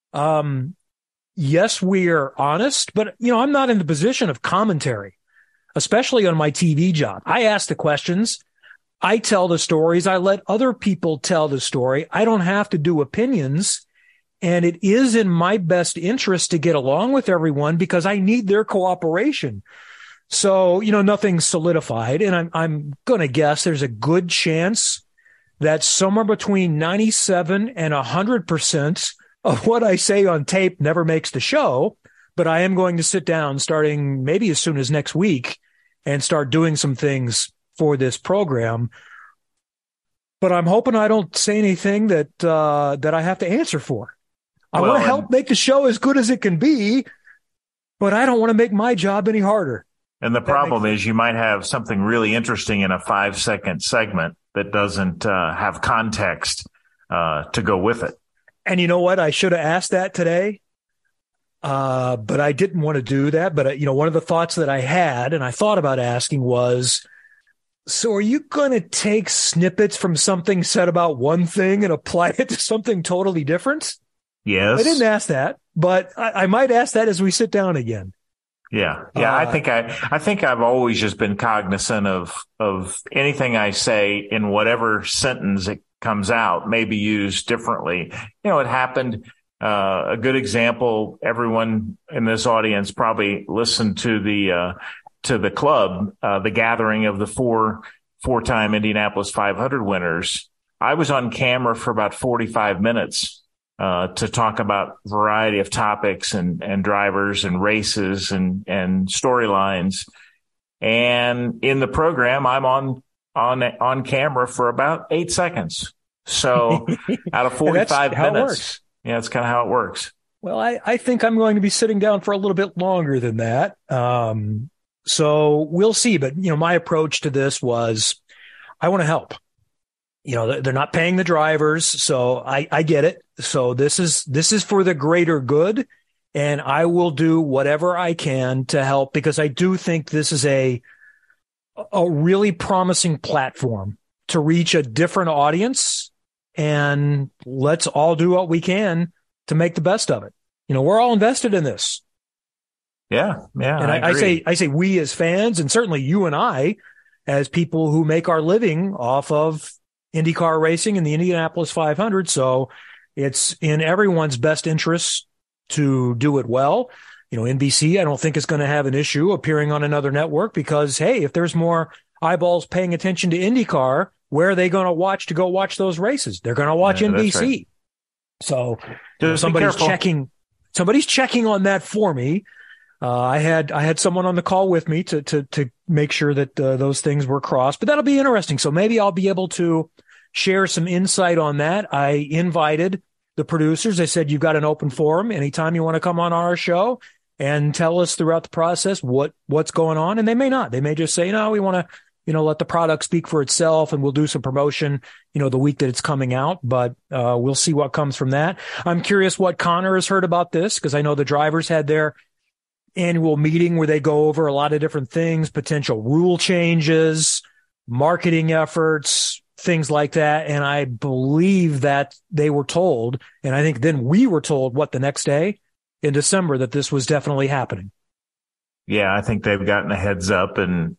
D: yes, we are honest, but I'm not in the position of commentary, especially on my TV job. I ask the questions. I tell the stories. I let other people tell the story. I don't have to do opinions. And it is in my best interest to get along with everyone because I need their cooperation. So, nothing's solidified. And I'm going to guess there's a good chance that somewhere between 97 and 100% of what I say on tape never makes the show. But I am going to sit down starting maybe as soon as next week and start doing some things for this program, but I'm hoping I don't say anything that I have to answer for. I want to help make the show as good as it can be, but I don't want to make my job any harder.
F: And the problem is you might have something really interesting in a 5-second segment that doesn't have context to go with it.
D: And you know what? I should have asked that today, but I didn't want to do that. But, one of the thoughts that I had and I thought about asking was, so are you going to take snippets from something said about one thing and apply it to something totally different?
F: Yes.
D: I didn't ask that, but I might ask that as we sit down again.
F: Yeah. I think I've always just been cognizant of anything I say in whatever sentence it comes out may be used differently. It happened. A good example, everyone in this audience probably listened to the club, the gathering of the four-time Indianapolis 500 winners. I was on camera for about 45 minutes to talk about a variety of topics and drivers and races and storylines. And in the program, I'm on camera for about 8 seconds. So out of 45 minutes, that's kind of how it works.
D: Well, I think I'm going to be sitting down for a little bit longer than that. So we'll see. But, my approach to this was I want to help. They're not paying the drivers, so I get it. So this is for the greater good, and I will do whatever I can to help because I do think this is a really promising platform to reach a different audience, and let's all do what we can to make the best of it. We're all invested in this.
F: Yeah.
D: And I say we as fans, and certainly you and I as people who make our living off of IndyCar racing and the Indianapolis 500. So it's in everyone's best interest to do it well. NBC, I don't think is going to have an issue appearing on another network because, hey, if there's more eyeballs paying attention to IndyCar, where are they going to go watch those races? They're going to watch NBC. Right. So somebody's checking on that for me. I had someone on the call with me to make sure that those things were crossed, but that'll be interesting. So maybe I'll be able to share some insight on that. I invited the producers. I said, you've got an open forum. Anytime you want to come on our show, and tell us throughout the process what's going on. And they may not. They may just say, no, we want to, let the product speak for itself, and we'll do some promotion, the week that it's coming out. But we'll see what comes from that. I'm curious what Connor has heard about this, because I know the drivers had their annual meeting where they go over a lot of different things, potential rule changes, marketing efforts, things like that. And I believe that they were told, and I think then we were told the next day in December, that this was definitely happening.
F: Yeah, I think they've gotten a heads up, and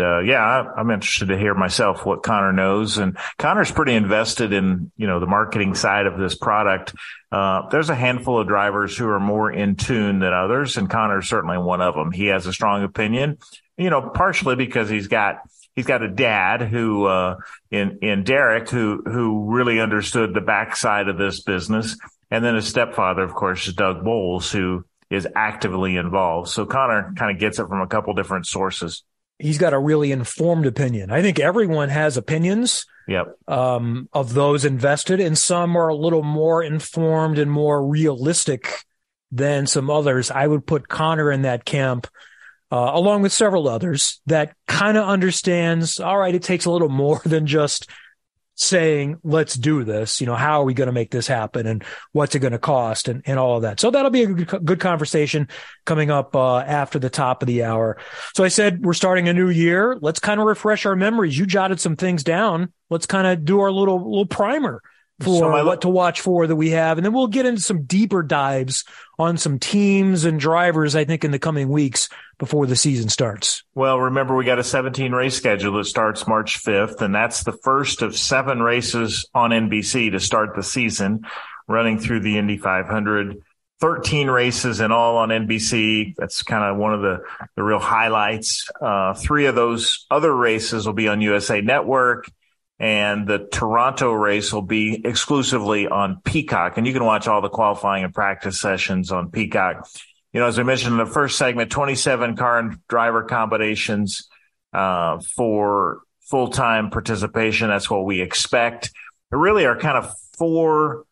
F: I'm interested to hear myself what Connor knows. And Connor's pretty invested in, the marketing side of this product. There's a handful of drivers who are more in tune than others, and Connor's certainly one of them. He has a strong opinion, partially because he's got a dad who, in Derek, who really understood the backside of this business. And then his stepfather, of course, is Doug Bowles, who is actively involved. So Connor kind of gets it from a couple different sources.
D: He's got a really informed opinion. I think everyone has opinions.
F: Yep.
D: Of those invested, and some are a little more informed and more realistic than some others. I would put Connor in that camp, along with several others that kind of understands, all right, it takes a little more than just saying, let's do this. How are we going to make this happen, and what's it going to cost, and all of that. So that'll be a good conversation coming up after the top of the hour. So I said, we're starting a new year. Let's kind of refresh our memories. You jotted some things down. Let's kind of do our little primer for what to watch for that we have. And then we'll get into some deeper dives on some teams and drivers, I think, in the coming weeks before the season starts.
F: Well, remember, we got a 17 race schedule that starts March 5th, and that's the first of 7 races on NBC to start the season, running through the Indy 500. 13 races in all on NBC. That's kind of one of the real highlights. 3 of those other races will be on USA Network, and the Toronto race will be exclusively on Peacock. And you can watch all the qualifying and practice sessions on Peacock. As I mentioned in the first segment, 27 car and driver combinations for full-time participation. That's what we expect. There really are kind of 4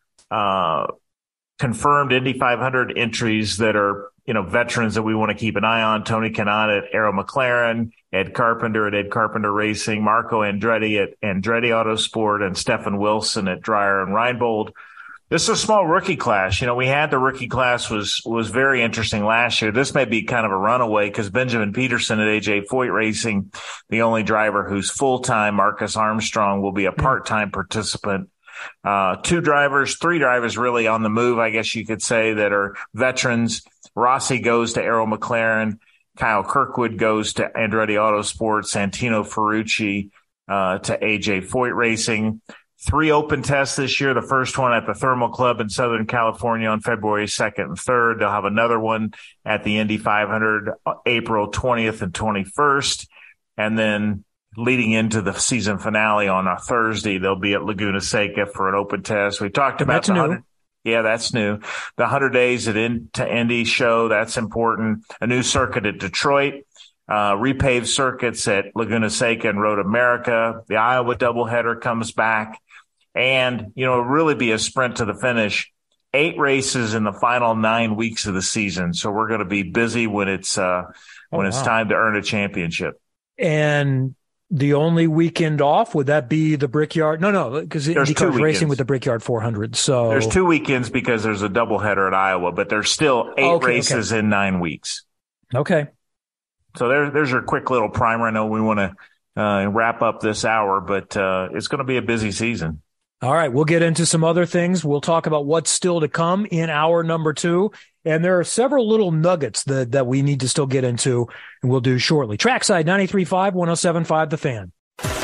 F: confirmed Indy 500 entries that are, veterans that we want to keep an eye on. Tony Kanaan at Arrow McLaren, Ed Carpenter at Ed Carpenter Racing, Marco Andretti at Andretti Autosport, and Stefan Wilson at Dreyer and Reinbold. This is a small rookie class. We had the rookie class was very interesting last year. This may be kind of a runaway because Benjamin Peterson at AJ Foyt Racing, the only driver who's full-time, Marcus Armstrong, will be a part-time participant. 3 drivers really on the move, I guess you could say, that are veterans. Rossi goes to Arrow McLaren. Kyle Kirkwood goes to Andretti Autosport. Santino Ferrucci to AJ Foyt Racing. 3 open tests this year. The first one at the Thermal Club in Southern California on February 2nd and 3rd. They'll have another one at the Indy 500 April 20th and 21st. And then leading into the season finale on a Thursday, they'll be at Laguna Seca for an open test. We talked about that's new. The 100 days to Indy show, that's important. A new circuit at Detroit. Repaved circuits at Laguna Seca and Road America. The Iowa doubleheader comes back. And, it'll really be a sprint to the finish. 8 races in the final 9 weeks of the season. So we're going to be busy when it's time to earn a championship.
D: And the only weekend off, would that be the Brickyard? No, because IndyCar's racing with the Brickyard 400. So
F: there's 2 weekends because there's a doubleheader at Iowa, but there's still 8 races in 9 weeks.
D: Okay.
F: So there's your quick little primer. I know we want to wrap up this hour, but it's going to be a busy season.
D: All right, we'll get into some other things. We'll talk about what's still to come in hour number 2. And there are several little nuggets that we need to still get into, and we'll do shortly. Trackside 93.5, 107.5 The Fan.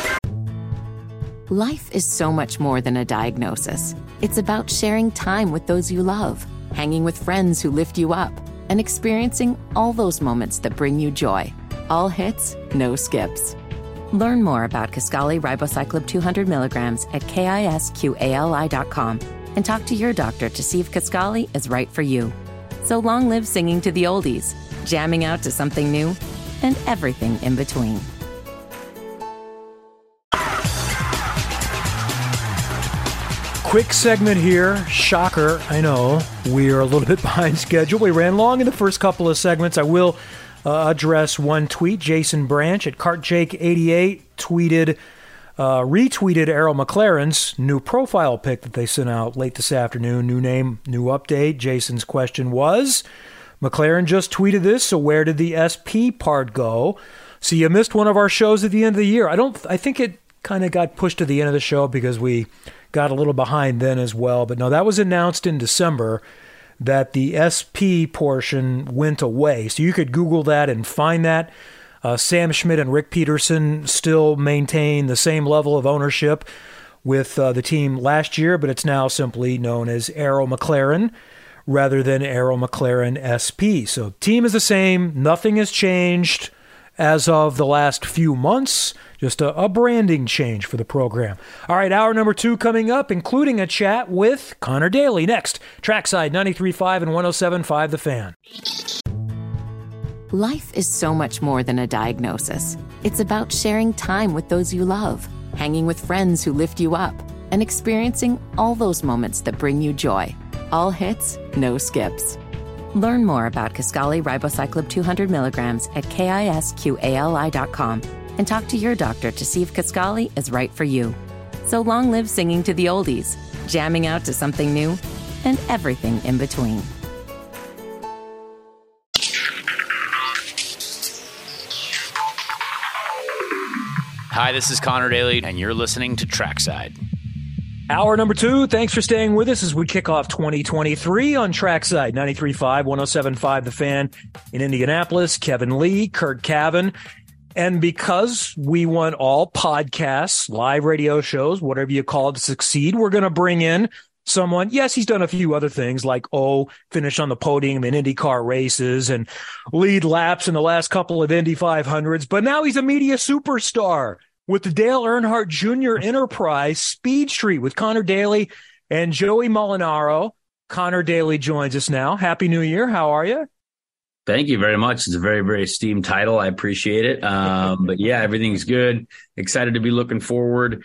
G: Life is so much more than a diagnosis. It's about sharing time with those you love, hanging with friends who lift you up, and experiencing all those moments that bring you joy. All hits, no skips. Learn more about Kisqali Ribociclib 200 milligrams at KISQALI.com and talk to your doctor to see if Kisqali is right for you. So long live singing to the oldies, jamming out to something new, and everything in between.
D: quick segment here. Shocker, I know. We are a little bit behind schedule. We ran long in the first couple of segments. I will address one tweet. Jason Branch at CartJake88 retweeted Arrow McLaren's new profile pic that they sent out late this afternoon. New name, new update. Jason's question was, McLaren just tweeted this, so where did the SP part go? So you missed one of our shows at the end of the year. I think it kind of got pushed to the end of the show because we got a little behind then as well. But no, that was announced in December that the SP portion went away. So you could Google that and find that. Sam Schmidt and Rick Peterson still maintain the same level of ownership with the team last year, but it's now simply known as Arrow McLaren rather than Arrow McLaren SP. So team is the same. Nothing has changed as of the last few months. Just a branding change for the program. All right, hour number 2 coming up, including a chat with Connor Daly. Next, Trackside 93.5 and 107.5 The Fan.
G: Life is so much more than a diagnosis. It's about sharing time with those you love, hanging with friends who lift you up, and experiencing all those moments that bring you joy. All hits, no skips. Learn more about Kisqali Ribociclib 200 milligrams at KISQALI.com and talk to your doctor to see if Kisqali is right for you. So long live singing to the oldies, jamming out to something new, and everything in between.
H: Hi, this is Connor Daly, and you're listening to Trackside.
D: Hour number 2, thanks for staying with us as we kick off 2023 on Trackside 93.5, 107.5 The Fan in Indianapolis. Kevin Lee, Kurt Cavan. And because we want all podcasts, live radio shows, whatever you call it, to succeed, we're going to bring in someone. Yes, he's done a few other things like, finish on the podium in IndyCar races and lead laps in the last couple of Indy 500s. But now he's a media superstar with the Dale Earnhardt Jr. Enterprise Speed Street with Connor Daly and Joey Molinaro. Connor Daly joins us now. Happy New Year. How are you?
I: Thank you very much. It's a very, very esteemed title. I appreciate it. But yeah, everything's good. Excited to be looking forward.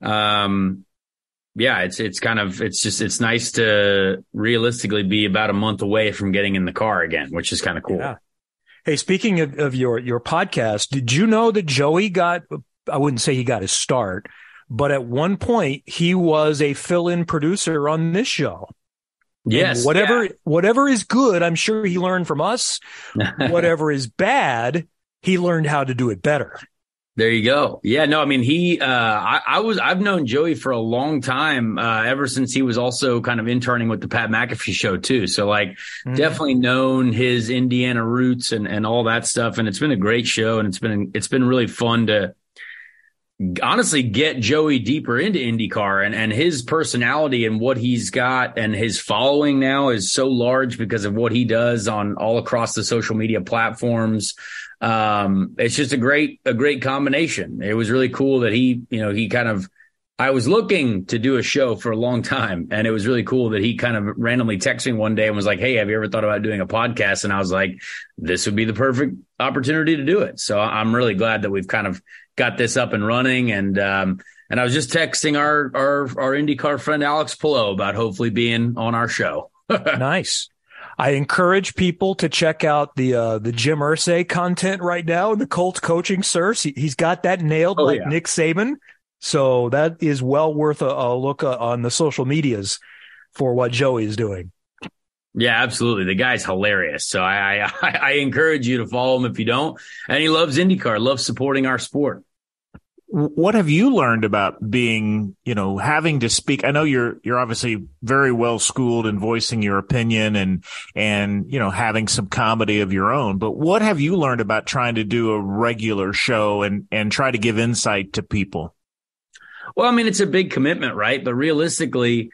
I: It's nice to realistically be about a month away from getting in the car again, which is kind of cool. Yeah.
D: Hey, speaking of your podcast, did you know that Joey I wouldn't say he got his start, but at one point he was a fill-in producer on this show.
I: Yes.
D: And whatever is good, I'm sure he learned from us. Whatever is bad, he learned how to do it better.
I: There you go. Yeah, no, I mean, I've known Joey for a long time, ever since he was also kind of interning with the Pat McAfee show too. So definitely known his Indiana roots and all that stuff. And it's been a great show, and it's been really fun to honestly get Joey deeper into IndyCar and his personality and what he's got, and his following now is so large because of what he does on all across the social media platforms. It's just a great combination. It was really cool that I was looking to do a show for a long time, and it was really cool that he kind of randomly texted me one day and was like, "Hey, have you ever thought about doing a podcast?" And I was like, this would be the perfect opportunity to do it. So I'm really glad that we've kind of got this up and running. And I was just texting our IndyCar friend Alex Pillow about hopefully being on our show.
D: Nice. I encourage people to check out the Jim Irsay content right now in the Colts coaching search. He's got that nailed Nick Saban. So that is well worth a look on the social medias for what Joey is doing.
I: Yeah, absolutely. The guy's hilarious. So I encourage you to follow him if you don't. And he loves IndyCar, loves supporting our sport.
F: What have you learned about being, having to speak? I know you're obviously very well schooled in voicing your opinion and having some comedy of your own, but what have you learned about trying to do a regular show and try to give insight to people?
I: Well, I mean, it's a big commitment, right? But realistically,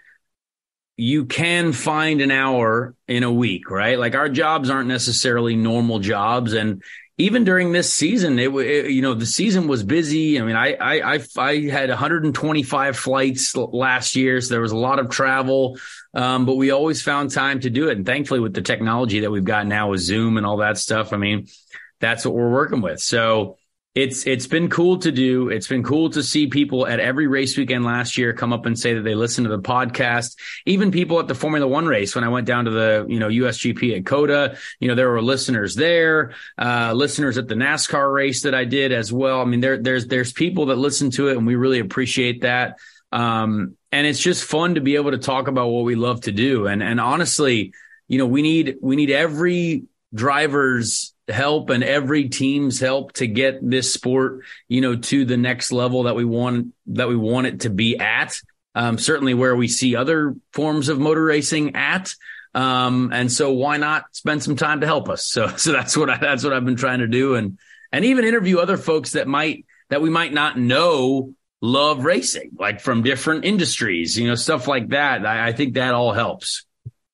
I: you can find an hour in a week, right? Like, our jobs aren't necessarily normal jobs. And even during this season, the season was busy. I mean, I had 125 flights last year, so there was a lot of travel, but we always found time to do it. And thankfully, with the technology that we've got now with Zoom and all that stuff, I mean, that's what we're working with. So It's been cool to do. It's been cool to see people at every race weekend last year come up and say that they listen to the podcast. Even people at the Formula One race, when I went down to the, USGP at COTA, there were listeners there, listeners at the NASCAR race that I did as well. I mean, there's people that listen to it, and we really appreciate that. And it's just fun to be able to talk about what we love to do. And honestly, we need every driver's help and every team's help to get this sport, to the next level that we want it to be at. Certainly where we see other forms of motor racing at. And so why not spend some time to help us? So that's what I've been trying to do. And even interview other folks that we might not know love racing, like from different industries, stuff like that. I think that all helps.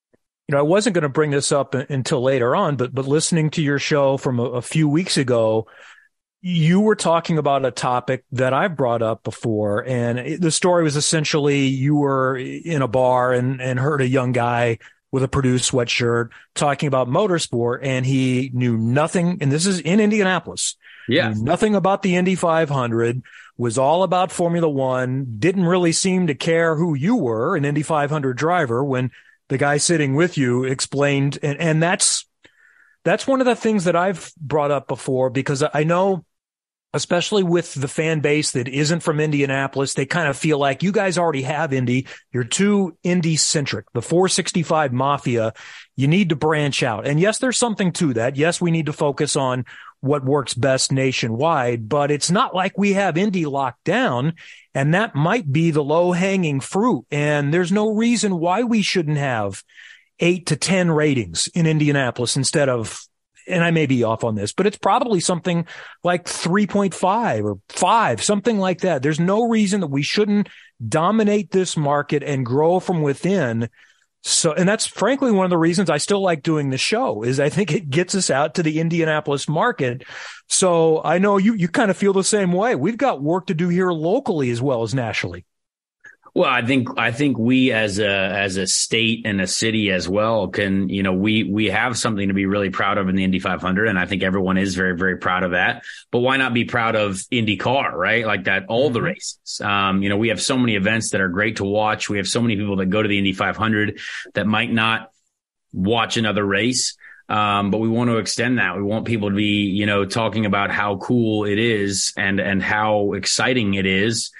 D: I wasn't going to bring this up until later on, but listening to your show from a few weeks ago, you were talking about a topic that I've brought up before. And the story was essentially you were in a bar and heard a young guy with a Purdue sweatshirt talking about motorsport, and he knew nothing. And this is in Indianapolis.
I: Yeah.
D: Knew nothing about the Indy 500, was all about Formula One, didn't really seem to care who you were, an Indy 500 driver, when the guy sitting with you explained, and that's one of the things that I've brought up before, because I know, especially with the fan base that isn't from Indianapolis, they kind of feel like you guys already have Indy. You're too Indy centric. The 465 Mafia, you need to branch out. And yes, there's something to that. Yes, we need to focus on what works best nationwide, but it's not like we have Indy locked down, and that might be the low hanging fruit. And there's no reason why we shouldn't have 8 to 10 ratings in Indianapolis instead of, and I may be off on this, but it's probably something like 3.5 or 5, something like that. There's no reason that we shouldn't dominate this market and grow from within. So, and that's frankly one of the reasons I still like doing the show, is I think it gets us out to the Indianapolis market. So I know you kind of feel the same way. We've got work to do here locally as well as nationally.
I: Well, I think we as a state and a city as well can, we have something to be really proud of in the Indy 500. And I think everyone is very, very proud of that. But why not be proud of IndyCar, right? Like that, all the races. We have so many events that are great to watch. We have so many people that go to the Indy 500 that might not watch another race. But we want to extend that. We want people to be, talking about how cool it is and how exciting it is.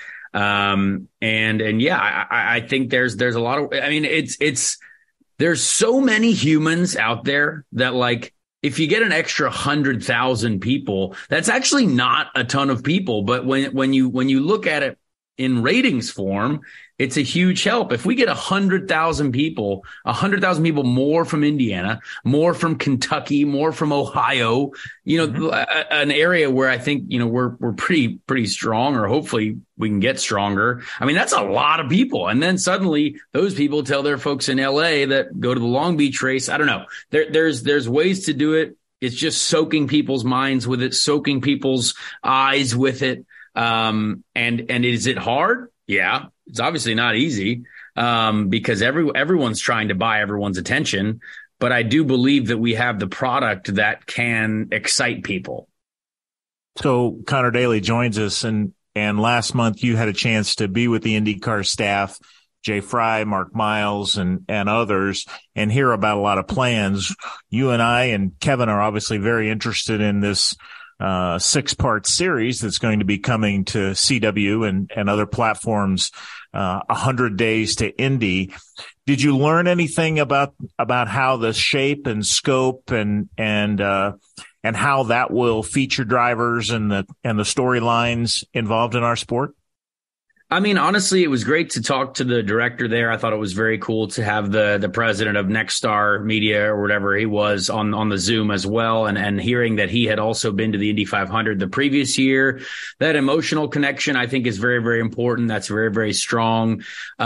I: I think there's a lot of, there's so many humans out there that, like, if you get an extra 100,000 people, that's actually not a ton of people. But when you look at it in ratings form, it's a huge help. If we get 100,000 people more from Indiana, more from Kentucky, more from Ohio, an area where I think, we're pretty strong, or hopefully we can get stronger. I mean, that's a lot of people. And then suddenly those people tell their folks in LA that go to the Long Beach race. I don't know. There's ways to do it. It's just soaking people's minds with it, soaking people's eyes with it. And is it hard? Yeah. It's obviously not easy, because everyone's trying to buy everyone's attention. But I do believe that we have the product that can excite people.
F: So Connor Daly joins us, and last month you had a chance to be with the IndyCar staff, Jay Fry, Mark Miles, and others, and hear about a lot of plans. You and I and Kevin are obviously very interested in this 6-part series that's going to be coming to CW and other platforms, 100 Days to Indy. Did you learn anything about how the shape and scope and how that will feature drivers and the storylines involved in our sport?
I: I mean, honestly, it was great to talk to the director there. I thought it was very cool to have the president of Nexstar Media or whatever he was on the Zoom as well. And hearing that he had also been to the Indy 500 the previous year, that emotional connection, I think, is very, very important. That's very, very strong.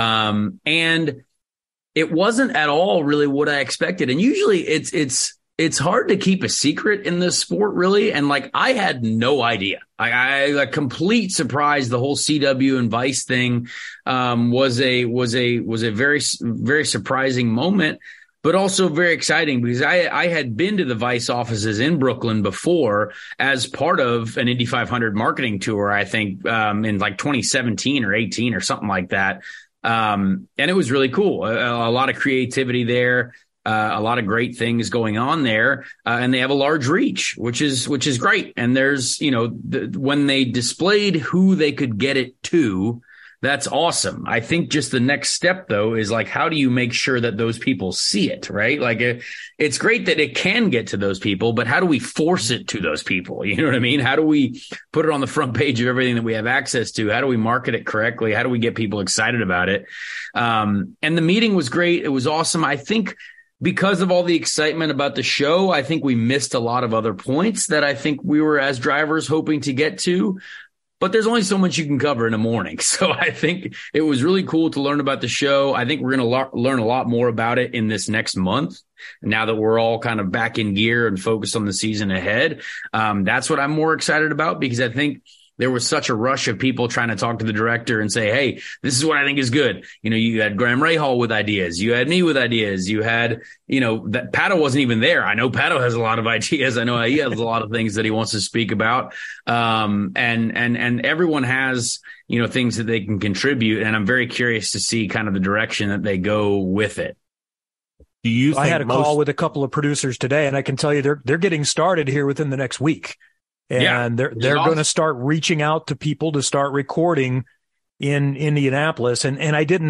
I: And it wasn't at all really what I expected. And usually it's hard to keep a secret in this sport, really. And like, I had no idea. I a complete surprise. The whole CW and Vice thing was a very, very surprising moment. but also very exciting because I had been to the Vice offices in Brooklyn before as part of an Indy 500 marketing tour, I think, in like 2017 or 18 or something like that. And it was really cool. A lot of creativity there. A lot of great things going on there. And they have a large reach, which is great. And there's, when they displayed who they could get it to, that's awesome. I think just the next step, though, is like, how do you make sure that those people see it, right? Like, it's great that it can get to those people, but how do we force it to those people? You know what I mean? How do we put it on the front page of everything that we have access to? How do we market it correctly? How do we get people excited about it? And the meeting was great. It was awesome. I think because of all the excitement about the show, I think we missed a lot of other points that I think we were as drivers hoping to get to. But there's only so much you can cover in a morning. So I think it was really cool to learn about the show. I think we're going to learn a lot more about it in this next month. Now that we're all kind of back in gear and focused on the season ahead. That's what I'm more excited about, because I think there was such a rush of people trying to talk to the director and say, hey, this is what I think is good. You had Graham Rahal with ideas. You had me with ideas. You had, that Pato wasn't even there. I know Pato has a lot of ideas. I know he has a lot of things that he wants to speak about. And everyone has, things that they can contribute. And I'm very curious to see kind of the direction that they go with it.
D: Do you think I had a call with a couple of producers today, and I can tell you they're getting started here within the next week. And they're going to start reaching out to people to start recording in Indianapolis. And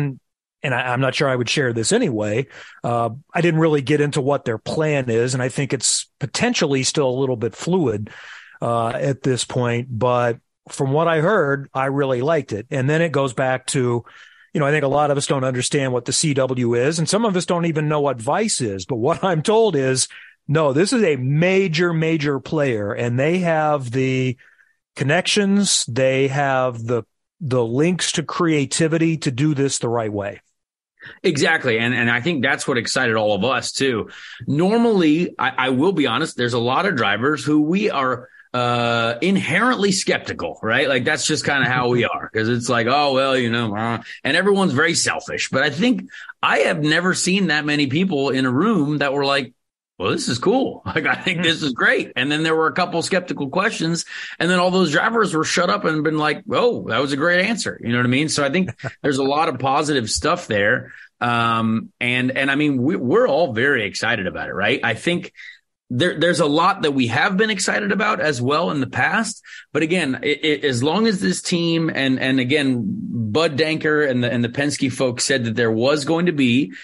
D: I'm not sure I would share this anyway. I didn't really get into what their plan is. And I think it's potentially still a little bit fluid at this point. But from what I heard, I really liked it. And then it goes back to, I think a lot of us don't understand what the CW is. And some of us don't even know what Vice is. But what I'm told is, no, this is a major, major player, and they have the connections. They have the links to creativity to do this the right way.
I: Exactly. And I think that's what excited all of us too. Normally, I will be honest, there's a lot of drivers who we are inherently skeptical, right? Like that's just kind of how we are, because it's like, oh, well, and everyone's very selfish. But I think I have never seen that many people in a room that were like, well, this is cool. Like, I think this is great. And then there were a couple skeptical questions, and then all those drivers were shut up and been like, oh, that was a great answer. You know what I mean? So I think there's a lot of positive stuff there. And I mean, we're all very excited about it, right? I think there's a lot that we have been excited about as well in the past. But again, as long as this team and again, Bud Denker and the Penske folks said that there was going to be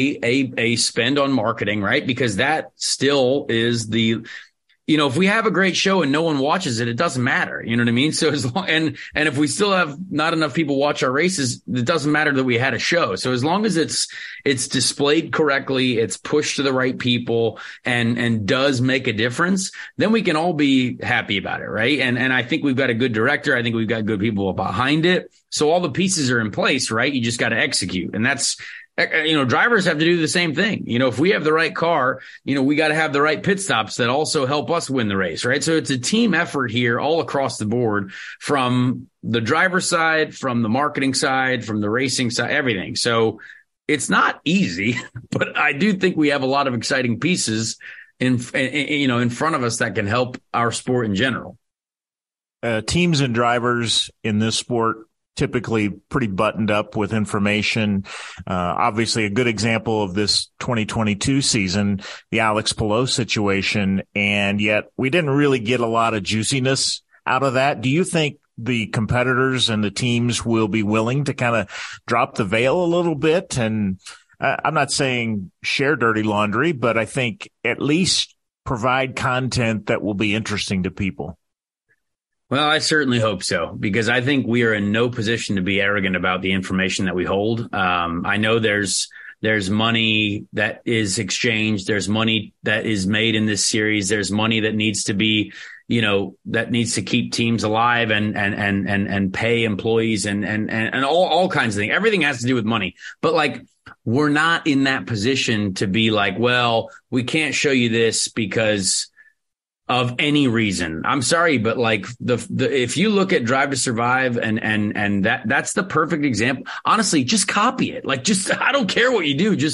I: a spend on marketing, right? Because that still is if we have a great show and no one watches it, it doesn't matter. You know what I mean? So as long, and if we still have not enough people watch our races, it doesn't matter that we had a show. So as long as it's displayed correctly, it's pushed to the right people and does make a difference, then we can all be happy about it. Right. And I think we've got a good director. I think we've got good people behind it. So all the pieces are in place, right? You just got to execute. And that's, drivers have to do the same thing. If we have the right car, we got to have the right pit stops that also help us win the race, right? So it's a team effort here all across the board, from the driver side, from the marketing side, from the racing side, everything. So it's not easy, but I do think we have a lot of exciting pieces in front of us that can help our sport in general.
F: Teams and drivers in this sport typically pretty buttoned up with information. Obviously a good example of this 2022 season, the Alex Palou situation, and yet we didn't really get a lot of juiciness out of that. Do you think the competitors and the teams will be willing to kind of drop the veil a little bit? And I'm not saying share dirty laundry, but I think at least provide content that will be interesting to people.
I: Well, I certainly hope so, because I think we are in no position to be arrogant about the information that we hold. I know there's money that is exchanged. There's money that is made in this series. There's money that needs to be, that needs to keep teams alive and pay employees and all kinds of things. Everything has to do with money. But like, we're not in that position to be like, well, we can't show you this because of any reason. I'm sorry, but like if you look at Drive to Survive and that's the perfect example. Honestly, just copy it. Like, I don't care what you do. Just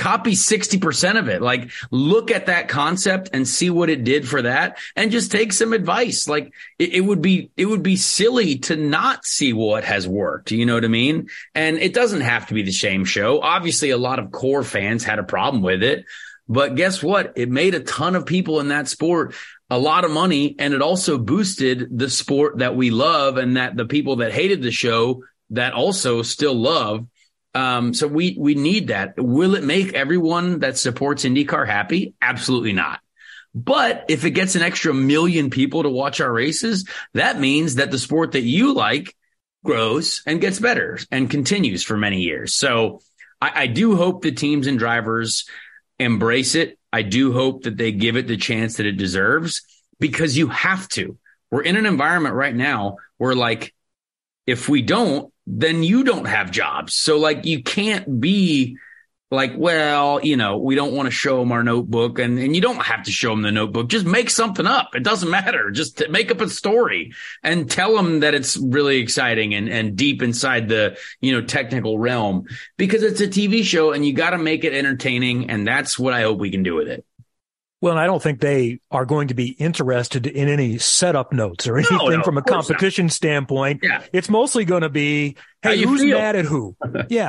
I: copy 60% of it. Like, look at that concept and see what it did for that, and just take some advice. Like, it would be silly to not see what has worked. You know what I mean? And it doesn't have to be the same show. Obviously, a lot of core fans had a problem with it, but guess what? It made a ton of people in that sport a lot of money, and it also boosted the sport that we love and that the people that hated the show that also still love. So we need that. Will it make everyone that supports IndyCar happy? Absolutely not. But if it gets an extra million people to watch our races, that means that the sport that you like grows and gets better and continues for many years. So I do hope the teams and drivers embrace it. I do hope that they give it the chance that it deserves, because you have to. We're in an environment right now where, like, if we don't, then you don't have jobs. So, like, you can't be like, well, you know, we don't want to show them our notebook, and you don't have to show them the notebook. Just make something up. It doesn't matter. Just make up a story and tell them that it's really exciting and deep inside the, you know, technical realm, because it's a TV show and you got to make it entertaining. And that's what I hope we can do with it.
D: Well, and I don't think they are going to be interested in any setup notes or anything from a competition standpoint.
I: Yeah.
D: It's mostly going to be, hey, who's mad at who? Yeah.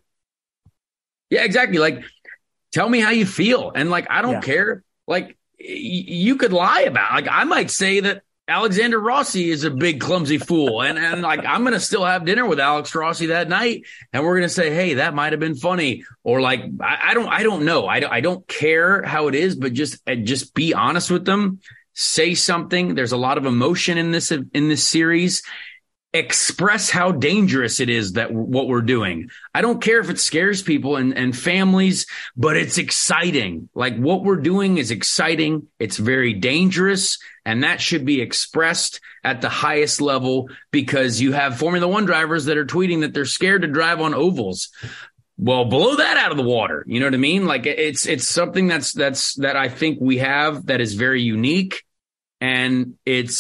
I: Yeah, exactly. Like, tell me how you feel. And, like, I don't care. Like, you could lie about, like, I might say that Alexander Rossi is a big clumsy fool. And like, I'm going to still have dinner with Alex Rossi that night. And we're going to say, hey, that might've been funny. Or, like, I don't know. I don't care how it is, but just be honest with them. Say something. There's a lot of emotion in this series. Express how dangerous it is that what we're doing. I don't care if it scares people and families, but it's exciting. Like, what we're doing is exciting. It's very dangerous, and that should be expressed at the highest level, because you have Formula One drivers that are tweeting that they're scared to drive on ovals. Well, blow that out of the water. You know what I mean? Like, it's something that I think we have that is very unique, and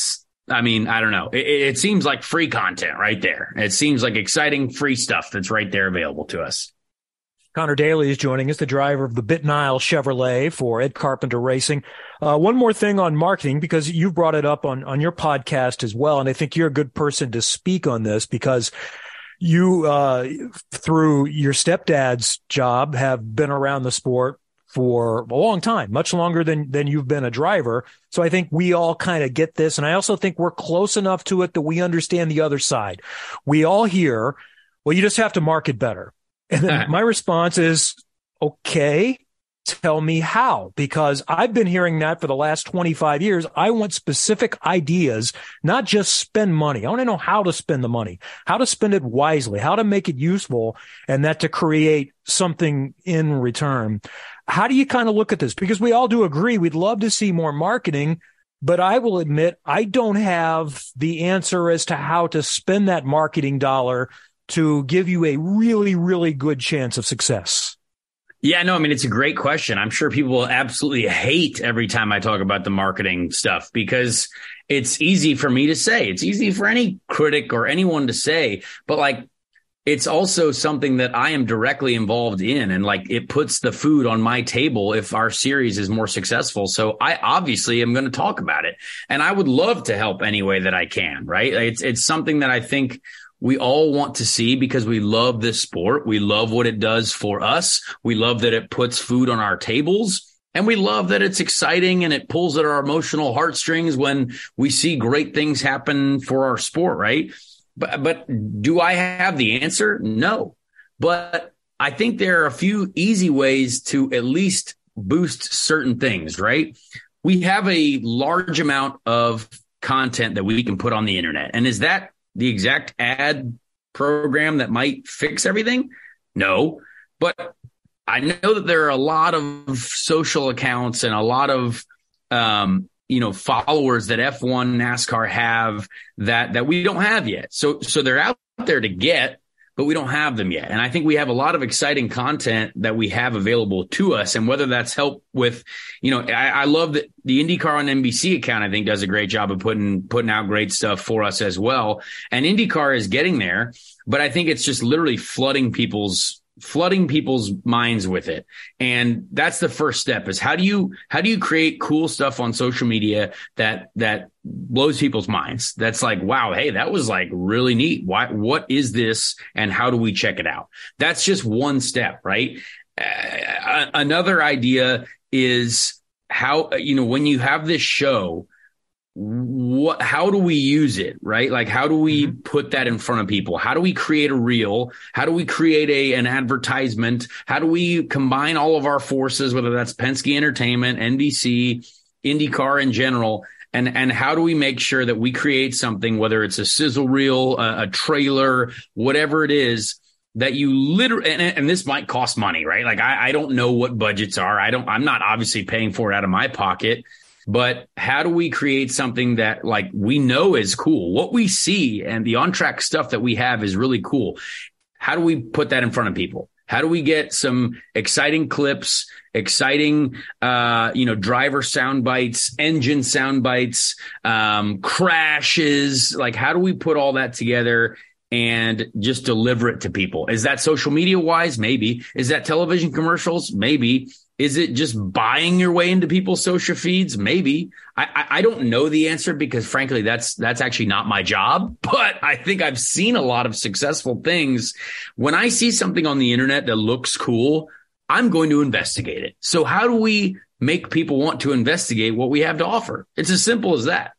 I: I mean, I don't know. It seems like free content right there. It seems like exciting free stuff that's right there available to us.
D: Connor Daly is joining us, the driver of the Bit Nile Chevrolet for Ed Carpenter Racing. One more thing on marketing, because you brought it up on your podcast as well, and I think you're a good person to speak on this, because you, through your stepdad's job, have been around the sport for a long time, much longer than you've been a driver. So I think we all kind of get this. And I also think we're close enough to it that we understand the other side. We all hear, well, you just have to market better. And then my response is, okay, tell me how, because I've been hearing that for the last 25 years. I want specific ideas, not just spend money. I want to know how to spend the money, how to spend it wisely, how to make it useful, and that to create something in return. How do you kind of look at this? Because we all do agree we'd love to see more marketing, but I will admit I don't have the answer as to how to spend that marketing dollar to give you a really, really good chance of success.
I: Yeah, no, I mean, it's a great question. I'm sure people will absolutely hate every time I talk about the marketing stuff, because it's easy for me to say. It's easy for any critic or anyone to say, but, like, it's also something that I am directly involved in, and, like, it puts the food on my table if our series is more successful. So I obviously am going to talk about it, and I would love to help any way that I can, right? It's something that I think we all want to see, because we love this sport. We love what it does for us. We love that it puts food on our tables, and we love that it's exciting and it pulls at our emotional heartstrings when we see great things happen for our sport, right? But do I have the answer? No. But I think there are a few easy ways to at least boost certain things, right? We have a large amount of content that we can put on the internet. And is that the exact ad program that might fix everything? No. But I know that there are a lot of social accounts and a lot of followers that F1 NASCAR have that we don't have yet. So they're out there to get, but we don't have them yet. And I think we have a lot of exciting content that we have available to us. And whether that's help with, I love that the IndyCar on NBC account, I think, does a great job of putting out great stuff for us as well. And IndyCar is getting there, but I think it's just literally flooding people's flooding people's minds with it. And that's the first step, is how do you create cool stuff on social media that blows people's minds? That's like, wow, hey, that was like really neat. What is this? And how do we check it out? That's just one step, right? Another idea is how, when you have this show, how do we use it, right? Like, how do we put that in front of people? How do we create a reel? How do we create an advertisement? How do we combine all of our forces, whether that's Penske Entertainment, NBC, IndyCar in general? And how do we make sure that we create something, whether it's a sizzle reel, a trailer, whatever it is, that you literally, and this might cost money, right? Like, I don't know what budgets are. I'm not obviously paying for it out of my pocket. But how do we create something that, like, we know is cool? What we see and the on-track stuff that we have is really cool. How do we put that in front of people? How do we get some exciting clips, exciting, driver sound bites, engine sound bites, crashes? Like, how do we put all that together and just deliver it to people? Is that social media wise? Maybe. Is that television commercials? Maybe. Is it just buying your way into people's social feeds? Maybe. I don't know the answer, because frankly, that's actually not my job, but I think I've seen a lot of successful things. When I see something on the internet that looks cool, I'm going to investigate it. So how do we make people want to investigate what we have to offer? It's as simple as that.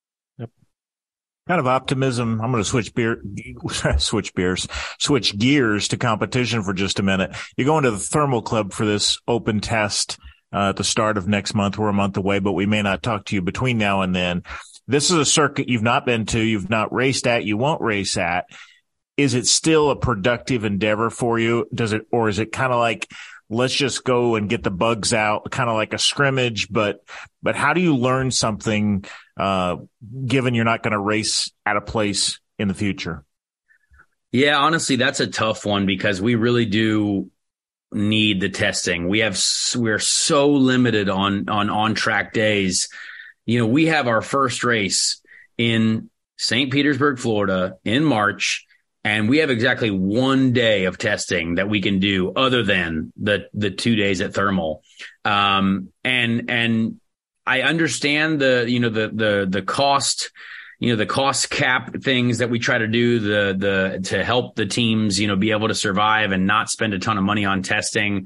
F: Kind of optimism. I'm going to switch gears to competition for just a minute. You're going to the Thermal Club for this open test at the start of next month. We're a month away, but we may not talk to you between now and then. This is a circuit you've not been to, you've not raced at, you won't race at. Is it still a productive endeavor for you? Or is it kind of like, let's just go and get the bugs out, kind of like a scrimmage? But how do you learn something, given you're not going to race at a place in the future?
I: Yeah, honestly, that's a tough one, because we really do need the testing. We're so limited on track days. We have our first race in St. Petersburg, Florida in March. And we have exactly 1 day of testing that we can do, other than the 2 days at Thermal. And I understand the cost, the cost cap things that we try to do to help the teams, be able to survive and not spend a ton of money on testing.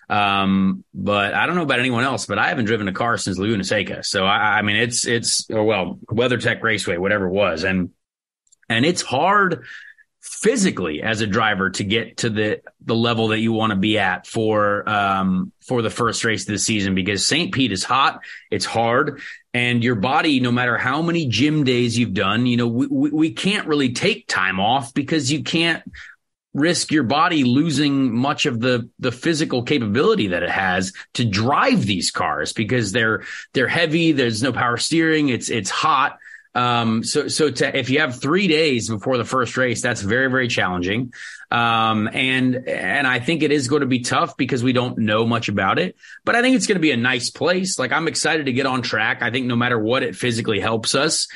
I: But I don't know about anyone else, but I haven't driven a car since Laguna Seca. So I mean, it's WeatherTech Raceway, whatever it was. And it's hard physically as a driver to get to the level that you want to be at for the first race of the season, because St. Pete is hot. It's hard. And your body, no matter how many gym days you've done, we can't really take time off, because you can't risk your body losing much of the physical capability that it has to drive these cars, because they're heavy. There's no power steering. It's hot. If you have 3 days before the first race, that's very, very challenging. And I think it is going to be tough, because we don't know much about it, but I think it's going to be a nice place. Like, I'm excited to get on track. I think no matter what, it physically helps us.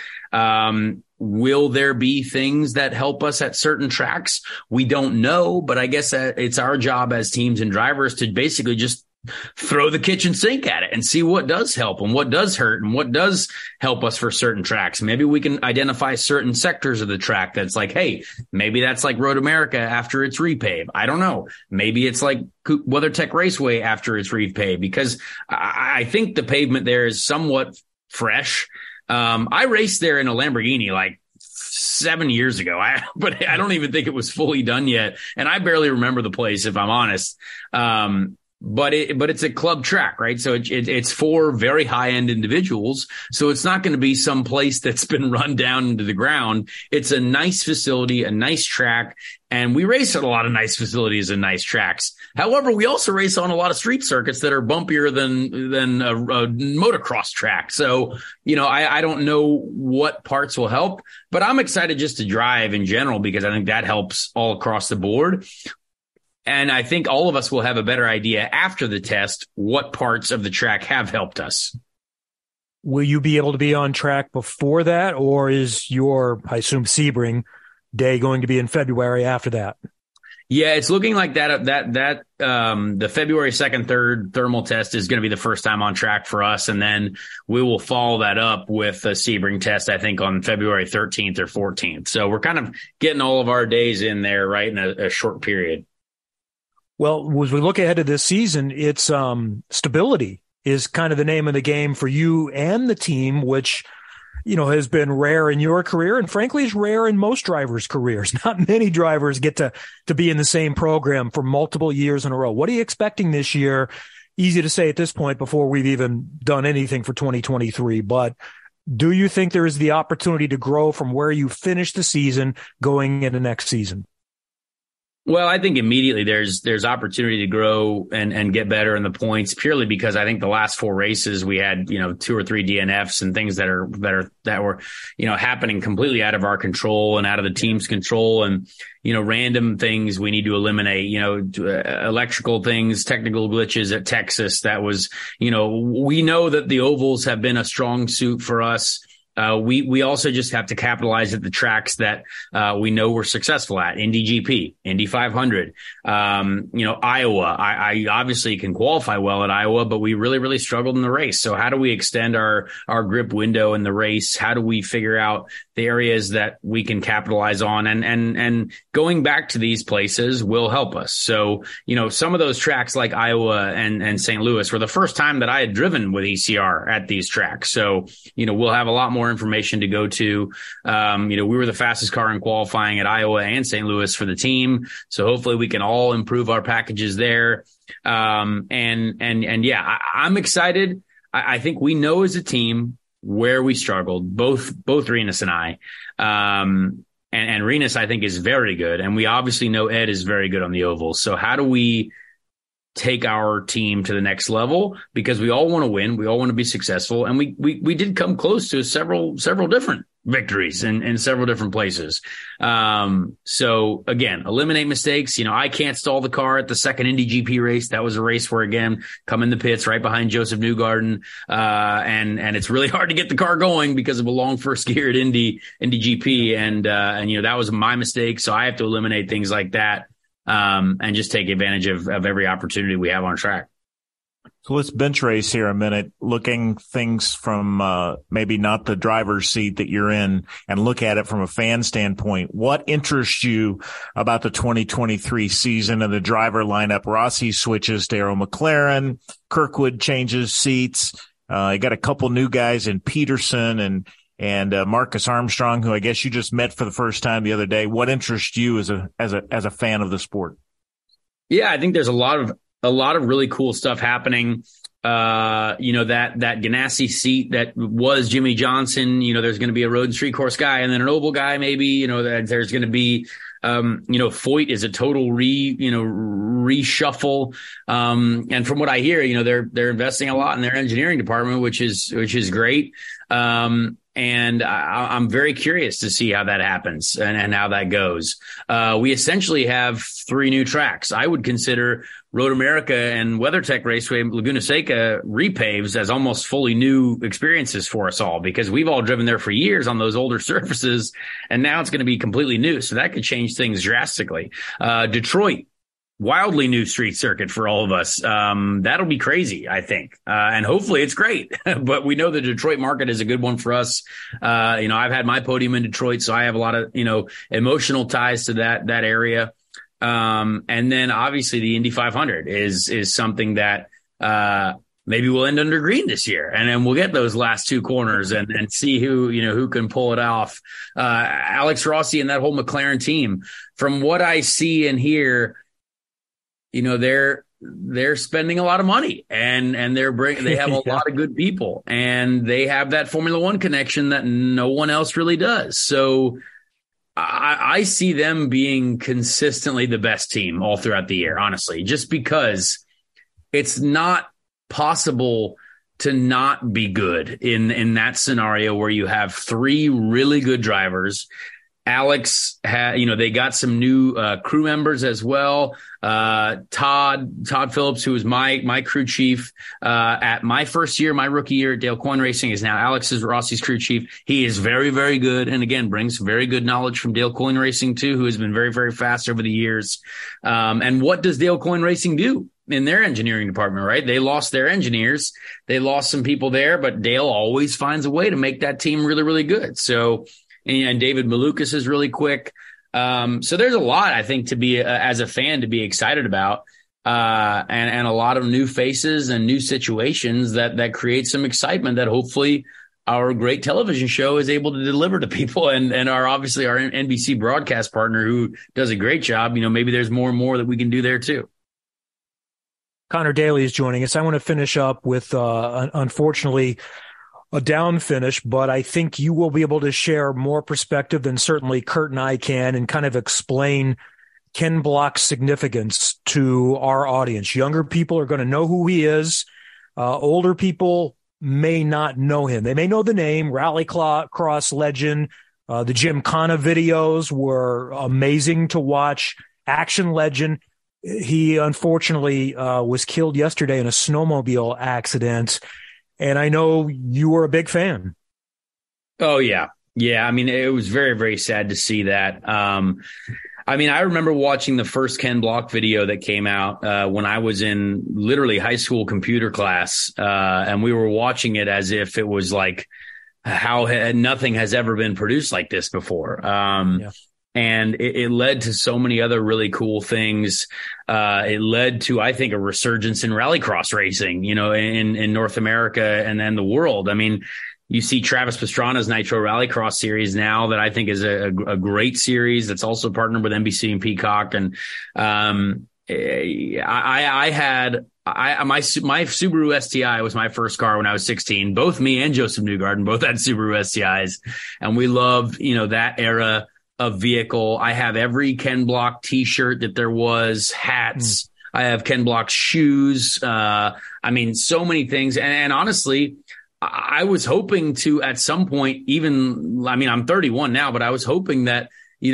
I: Will there be things that help us at certain tracks? We don't know, but I guess it's our job as teams and drivers to basically just throw the kitchen sink at it and see what does help and what does hurt and what does help us for certain tracks. Maybe we can identify certain sectors of the track that's like, hey, maybe that's like Road America after it's repave. I don't know. Maybe it's like WeatherTech Raceway after it's repave, because I think the pavement there is somewhat fresh. I raced there in a Lamborghini like 7 years ago, but I don't even think it was fully done yet. And I barely remember the place, if I'm honest. But it's a club track, right? So it's for very high end individuals. So it's not going to be some place that's been run down into the ground. It's a nice facility, a nice track. And we race at a lot of nice facilities and nice tracks. However, we also race on a lot of street circuits that are bumpier than a motocross track. So, I don't know what parts will help, but I'm excited just to drive in general, because I think that helps all across the board. And I think all of us will have a better idea after the test what parts of the track have helped us.
D: Will you be able to be on track before that, or is your, I assume, Sebring day going to be in February after that?
I: Yeah, it's looking like that the February 2nd, 3rd thermal test is going to be the first time on track for us. And then we will follow that up with a Sebring test, I think, on February 13th or 14th. So we're kind of getting all of our days in there, right, in a short period.
D: Well, as we look ahead to this season, it's stability is kind of the name of the game for you and the team, which has been rare in your career and frankly is rare in most drivers' careers. Not many drivers get to be in the same program for multiple years in a row. What are you expecting this year? Easy to say at this point before we've even done anything for 2023, but do you think there is the opportunity to grow from where you finished the season going into next season?
I: Well, I think immediately there's opportunity to grow and get better in the points purely because I think the last 4 races we had, 2 or 3 DNFs and things that were, happening completely out of our control and out of the team's control and, random things we need to eliminate, electrical things, technical glitches at Texas. That was, we know that the ovals have been a strong suit for us. We also just have to capitalize at the tracks that we know we're successful at. Indy GP, Indy 500, Iowa. I obviously can qualify well at Iowa, but we really, really struggled in the race. So how do we extend our grip window in the race? How do we figure out the areas that we can capitalize on? And going back to these places will help us. So, some of those tracks like Iowa and St. Louis were the first time that I had driven with ECR at these tracks. So, we'll have a lot more information to go to. We were the fastest car in qualifying at Iowa and St. Louis for the team. So hopefully we can all improve our packages there. I'm excited. I think we know as a team where we struggled, both Rinus and I. And Rinus, I think, is very good. And we obviously know Ed is very good on the oval. So how do we take our team to the next level? Because we all want to win. We all want to be successful. And we did come close to several different victories in several different places. So again, eliminate mistakes. I can't stall the car at the second Indy GP race. That was a race where, again, come in the pits right behind Joseph Newgarden. And it's really hard to get the car going because of a long first gear at Indy GP. And that was my mistake. So I have to eliminate things like that. And just take advantage of every opportunity we have on track.
F: So let's bench race here a minute, looking things from maybe not the driver's seat that you're in and look at it from a fan standpoint. What interests you about the 2023 season and the driver lineup? Rossi switches to Arrow McLaren, Kirkwood changes seats. You got a couple new guys in Peterson and Marcus Armstrong, who I guess you just met for the first time the other day. What interests you as a fan of the sport?
I: Yeah, I think there's a lot of really cool stuff happening. That Ganassi seat that was Jimmy Johnson, there's going to be a road and street course guy and then an oval guy, maybe, that there's going to be, Foyt is a total reshuffle. And from what I hear, they're investing a lot in their engineering department, which is great. And I'm very curious to see how that happens and how that goes. We essentially have 3 new tracks. I would consider Road America and WeatherTech Raceway Laguna Seca repaves as almost fully new experiences for us all because we've all driven there for years on those older surfaces, and now it's going to be completely new. So that could change things drastically. Detroit, wildly new street circuit for all of us. That'll be crazy, I think. And hopefully it's great, but we know the Detroit market is a good one for us. I've had my podium in Detroit, so I have a lot of, emotional ties to that area. And then obviously the Indy 500 is something that, maybe we'll end under green this year, and then we'll get those last 2 corners and see who can pull it off. Alex Rossi and that whole McLaren team, from what I see and hear, they're spending a lot of money and they have a lot of good people, and they have that Formula One connection that no one else really does. So I see them being consistently the best team all throughout the year, honestly, just because it's not possible to not be good in that scenario where you have 3 really good drivers Alex had, they got some new crew members as well. Todd Phillips, who was my crew chief at my first year, my rookie year at Dale Coyne Racing, is now Rossi's crew chief. He is very, very good, and again brings very good knowledge from Dale Coyne Racing too, who has been very, very fast over the years. And what does Dale Coyne Racing do in their engineering department, right? They lost their engineers. They lost some people there, but Dale always finds a way to make that team really, really good. So, and David Malukas is really quick. So there's a lot, I think, to be, as a fan, to be excited about, and a lot of new faces and new situations that create some excitement that hopefully our great television show is able to deliver to people, and obviously our NBC broadcast partner, who does a great job. Maybe there's more and more that we can do there too.
D: Connor Daly is joining us. I want to finish up with, unfortunately, a down finish, but I think you will be able to share more perspective than certainly Kurt and I can, and kind of explain Ken Block's significance to our audience. Younger people are going to know who he is. Older people may not know him. They may know the name, Rallycross legend. The Gymkhana videos were amazing to watch. Action legend. He unfortunately was killed yesterday in a snowmobile accident. And I know you were a big fan.
I: Oh, yeah. Yeah. I mean, it was very, very sad to see that. I remember watching the first Ken Block video that came out when I was in literally high school computer class. And we were watching it as if it was like how nothing has ever been produced like this before. Yeah. And it led to so many other really cool things. It led to, I think, a resurgence in rallycross racing, in North America and then the world. I mean, you see Travis Pastrana's Nitro Rallycross series now that I think is a great series that's also partnered with NBC and Peacock. And my Subaru STI was my first car when I was 16. Both me and Joseph Newgarden both had Subaru STIs, and we loved, that era of vehicle. I have every Ken Block t-shirt that there was, hats. I have Ken Block shoes. So many things. And honestly, I was hoping to, at some point, I'm 31 now, but I was hoping that,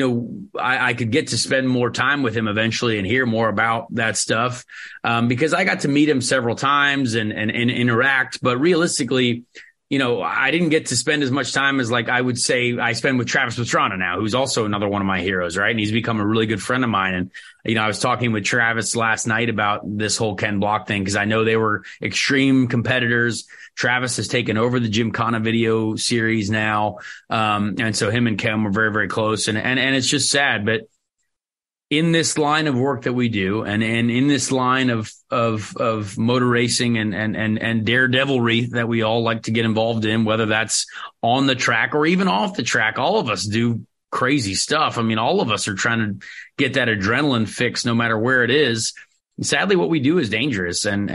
I: I could get to spend more time with him eventually and hear more about that stuff. Because I got to meet him several times and interact, but realistically, I didn't get to spend as much time as, like, I would say I spend with Travis Pastrana now, who's also another one of my heroes, right? And he's become a really good friend of mine. And, I was talking with Travis last night about this whole Ken Block thing, because I know they were extreme competitors. Travis has taken over the Gymkhana video series now. And so him and Ken were very, very close. And it's just sad, but in this line of work that we do, and in this line of motor racing and daredevilry that we all like to get involved in, whether that's on the track or even off the track, all of us do crazy stuff. I mean, all of us are trying to get that adrenaline fix no matter where it is. Sadly, what we do is dangerous, and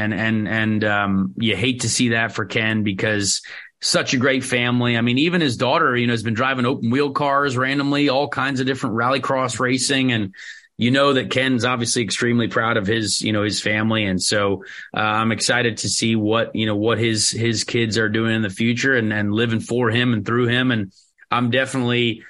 I: you hate to see that for Ken, because such a great family. I mean, even his daughter, has been driving open wheel cars randomly, all kinds of different rallycross racing. And that Ken's obviously extremely proud of his family. And so I'm excited to see what his kids are doing in the future and living for him and through him. And I'm definitely,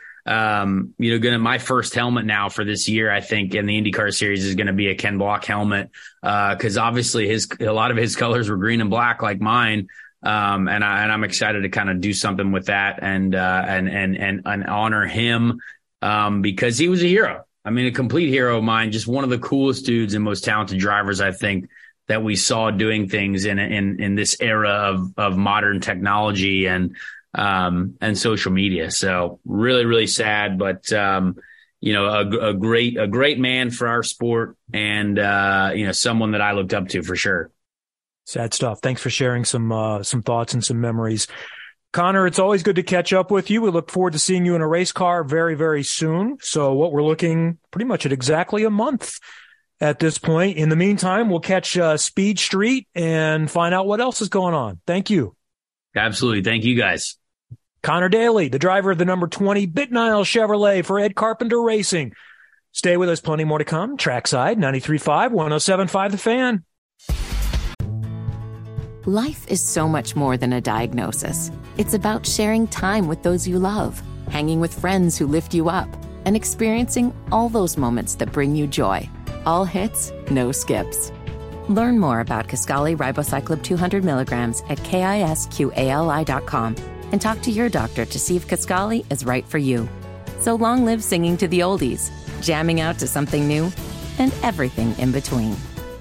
I: my first helmet now for this year, I think, in the IndyCar series is going to be a Ken Block helmet. Cause obviously a lot of his colors were green and black like mine. And I'm excited to kind of do something with that and honor him, because he was a hero. I mean, a complete hero of mine, just one of the coolest dudes and most talented drivers, I think, that we saw doing things in this era of modern technology and social media. So really, really sad, but, a great man for our sport, and, someone that I looked up to for sure.
D: Sad stuff. Thanks for sharing some thoughts and some memories. Connor, it's always good to catch up with you. We look forward to seeing you in a race car very, very soon. So what we're looking pretty much at exactly a month at this point. In the meantime, we'll catch Speed Street and find out what else is going on. Thank you.
I: Absolutely. Thank you, guys.
D: Connor Daly, the driver of the number 20 Bit Nile Chevrolet for Ed Carpenter Racing. Stay with us. Plenty more to come. Trackside 93.5, 107.5 The Fan.
G: Life is so much more than a diagnosis. It's about sharing time with those you love, hanging with friends who lift you up, and experiencing all those moments that bring you joy. All hits, no skips. Learn more about Kisqali Ribociclib 200 milligrams at KISQALI.com and talk to your doctor to see if Kisqali is right for you. So long live singing to the oldies, jamming out to something new, and everything in between.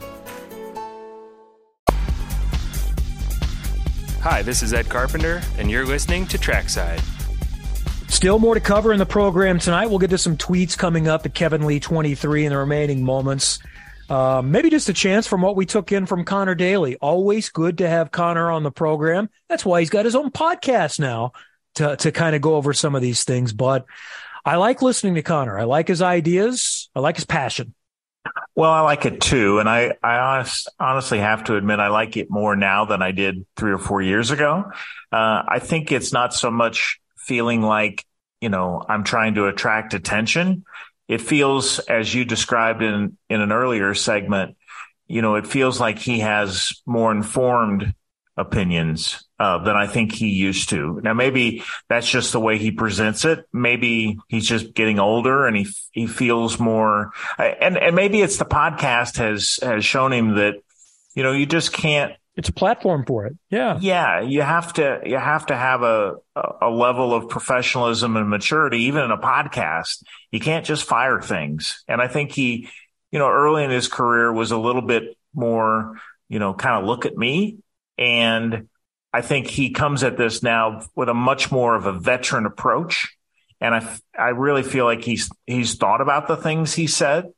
J: Hi, this is Ed Carpenter, and you're listening to Trackside.
D: Still more to cover in the program tonight. We'll get to some tweets coming up at Kevin Lee 23 in the remaining moments. Maybe just a chance from what we took in from Connor Daly. Always good to have Connor on the program. That's why he's got his own podcast now to kind of go over some of these things. But I like listening to Connor. I like his ideas. I like his passion.
F: Well, I like it too. And I honestly have to admit, I like it more now than I did 3 or 4 years ago. I think it's not so much feeling like, I'm trying to attract attention. It feels, as you described in an earlier segment, it feels like he has more informed opinions than I think he used to. Now, maybe that's just the way he presents it. Maybe he's just getting older and he feels more, and maybe it's the podcast has shown him that, you just can't.
D: It's a platform for it. Yeah.
F: Yeah. You have to have a level of professionalism and maturity, even in a podcast. You can't just fire things. And I think he, early in his career was a little bit more, kind of look at me. And I think he comes at this now with a much more of a veteran approach. And I really feel like he's thought about the things he said.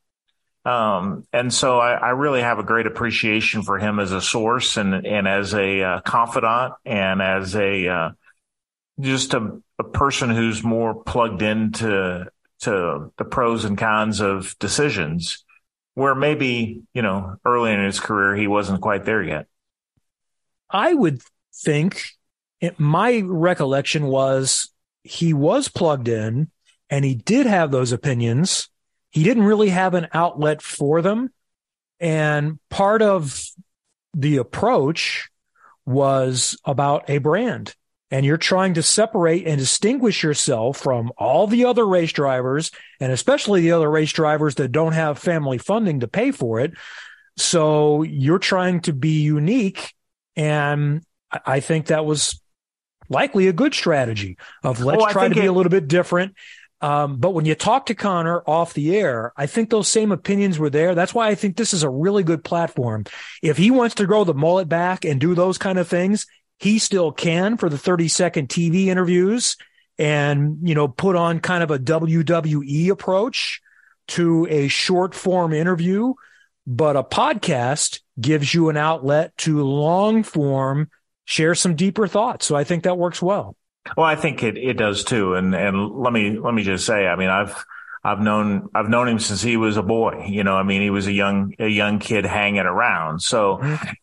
F: And so I really have a great appreciation for him as a source and as a confidant and as just a person who's more plugged into the pros and cons of decisions, where maybe, early in his career, he wasn't quite there yet.
D: I would think my recollection was he was plugged in and he did have those opinions. He didn't really have an outlet for them. And part of the approach was about a brand. And you're trying to separate and distinguish yourself from all the other race drivers, and especially the other race drivers that don't have family funding to pay for it. So you're trying to be unique. And I think that was likely a good strategy of let's try to be a little bit different. But when you talk to Connor off the air, I think those same opinions were there. That's why I think this is a really good platform. If he wants to grow the mullet back and do those kind of things, he still can for the 30-second TV interviews and, put on kind of a WWE approach to a short form interview. But a podcast gives you an outlet to long form, share some deeper thoughts. So I think that works well.
F: Well, I think it does too. And let me just say, I mean, I've known him since he was a boy, he was a young kid hanging around. So,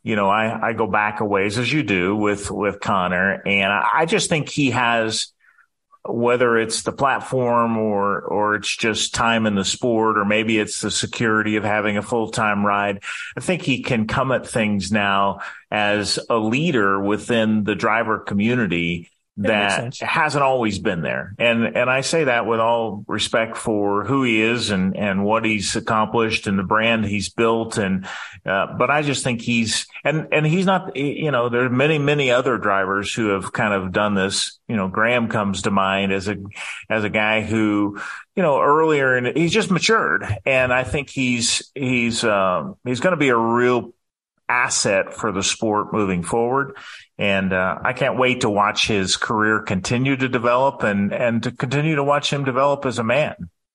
F: I go back a ways as you do with Connor. And I just think he has, whether it's the platform or it's just time in the sport, or maybe it's the security of having a full-time ride. I think he can come at things now as a leader within the driver community that hasn't always been there. And I say that with all respect for who he is and what he's accomplished and the brand he's built. But I just think he's not, there are many, many other drivers who have kind of done this. Graham comes to mind as a guy who, earlier, and he's just matured. And I think he's going to be a real asset for the sport moving forward. And I can't wait to watch his career continue to develop and to continue to watch him develop as a man.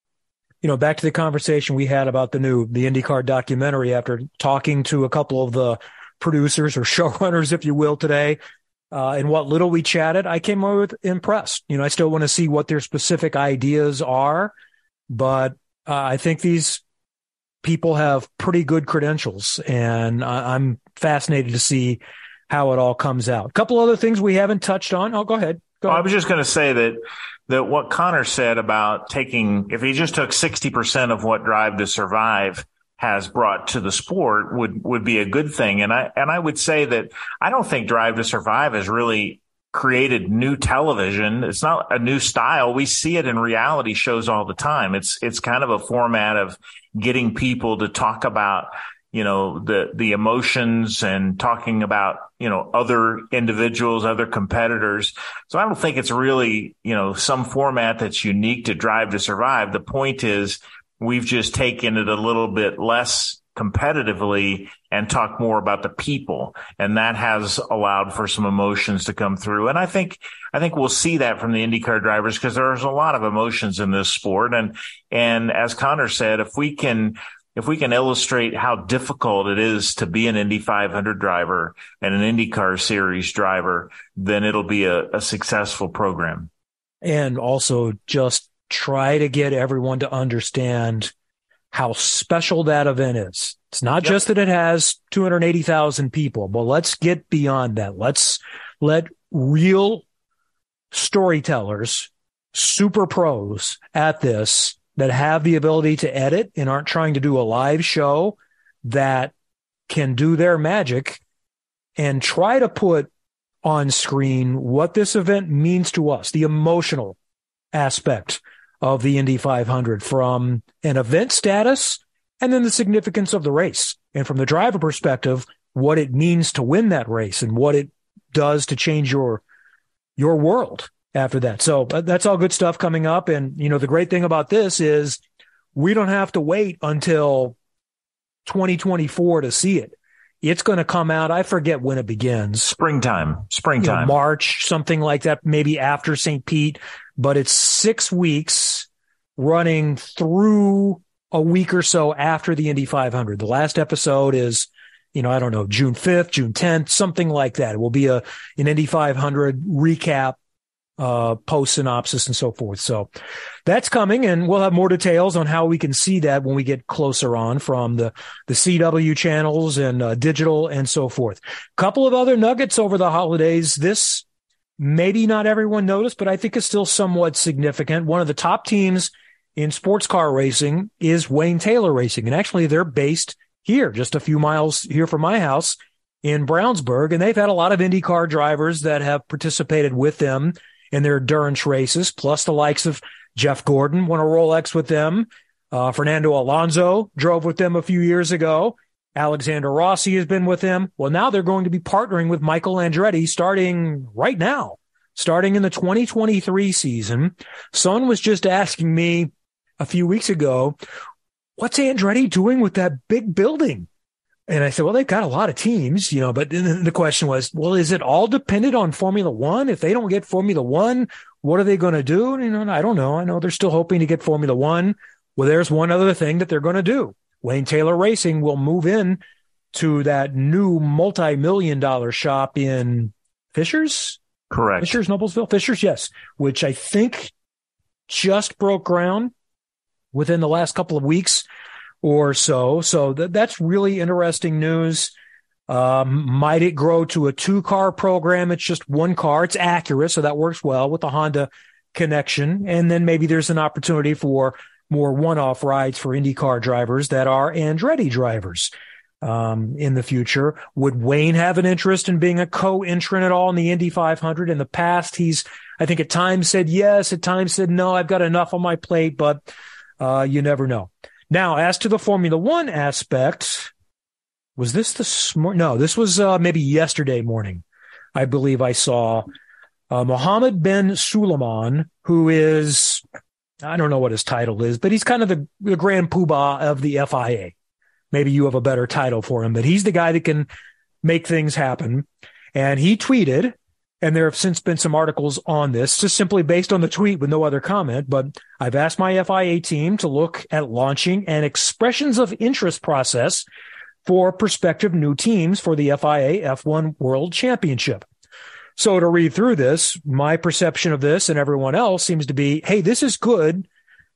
D: Back to the conversation we had about the IndyCar documentary, after talking to a couple of the producers or showrunners, if you will, today, and what little we chatted, I came away with impressed. I still want to see what their specific ideas are, but I think these people have pretty good credentials, and I'm fascinated to see how it all comes out. A couple other things we haven't touched on. Oh, go ahead.
F: I was just going to say that what Connor said about if he just took 60% of what Drive to Survive has brought to the sport would be a good thing. And I would say that I don't think Drive to Survive has really created new television. It's not a new style. We see it in reality shows all the time. It's kind of a format of getting people to talk about, the emotions and talking about, other individuals, other competitors. So I don't think it's really, some format that's unique to Drive to Survive. The point is we've just taken it a little bit less competitively and talk more about the people. And that has allowed for some emotions to come through. And I think we'll see that from the IndyCar drivers because there's a lot of emotions in this sport. And as Connor said, if we can illustrate how difficult it is to be an Indy 500 driver and an IndyCar series driver, then it'll be a successful program.
D: And also just try to get everyone to understand how special that event is. It's not just that it has 280,000 people, but let's get beyond that. Let's let real storytellers, super pros at this that have the ability to edit and aren't trying to do a live show that can do their magic and try to put on screen what this event means to us, the emotional aspect of the Indy 500 from an event status and then the significance of the race. And from the driver perspective, what it means to win that race and what it does to change your world after that. So that's all good stuff coming up. And, the great thing about this is we don't have to wait until 2024 to see it. It's going to come out. I forget when it begins.
F: Springtime.
D: March, something like that, maybe after St. Pete. But it's 6 weeks running through a week or so after the Indy 500. The last episode is, June 5th, June 10th, something like that. It will be an Indy 500 recap, post synopsis and so forth. So that's coming, and we'll have more details on how we can see that when we get closer on from the CW channels and digital and so forth. Couple of other nuggets over the holidays. This maybe not everyone noticed, but I think it's still somewhat significant. One of the top teams in sports car racing is Wayne Taylor Racing. And actually they're based here, just a few miles here from my house in Brownsburg. And they've had a lot of IndyCar drivers that have participated with them in their endurance races, plus the likes of Jeff Gordon won a Rolex with them. Fernando Alonso drove with them a few years ago. Alexander Rossi has been with them. Well, now they're going to be partnering with Michael Andretti starting right now, starting in the 2023 season. Son was just asking me a few weeks ago, what's Andretti doing with that big building? And I said, well, they've got a lot of teams, but the question was, well, is it all dependent on Formula One? If they don't get Formula One, what are they going to do? I don't know. I know they're still hoping to get Formula One. Well, there's one other thing that they're going to do. Wayne Taylor Racing will move in to that new multi-million-dollar shop in Fishers?
F: Correct.
D: Fishers, Noblesville? Fishers, yes, which I think just broke ground within the last couple of weeks or so. So that's really interesting news. Might it grow to a 2-car program? It's just 1 car. It's Acura, so that works well with the Honda connection. And then maybe there's an opportunity for more one-off rides for IndyCar drivers that are Andretti drivers in the future. Would Wayne have an interest in being a co-entrant at all in the Indy 500? In the past, he's, I think at times said yes, at times said no, I've got enough on my plate, but you never know. Now, as to the Formula One aspect, was this this morning? No, this was maybe yesterday morning. I believe I saw Mohammed bin Suleiman, who is, I don't know what his title is, but he's kind of the grand poobah of the FIA. Maybe you have a better title for him, but he's the guy that can make things happen. And he tweeted, and there have since been some articles on this, just simply based on the tweet with no other comment, but I've asked my FIA team to look at launching an expressions of interest process for prospective new teams for the FIA F1 World Championship. So to read through this, my perception of this and everyone else seems to be, hey, this is good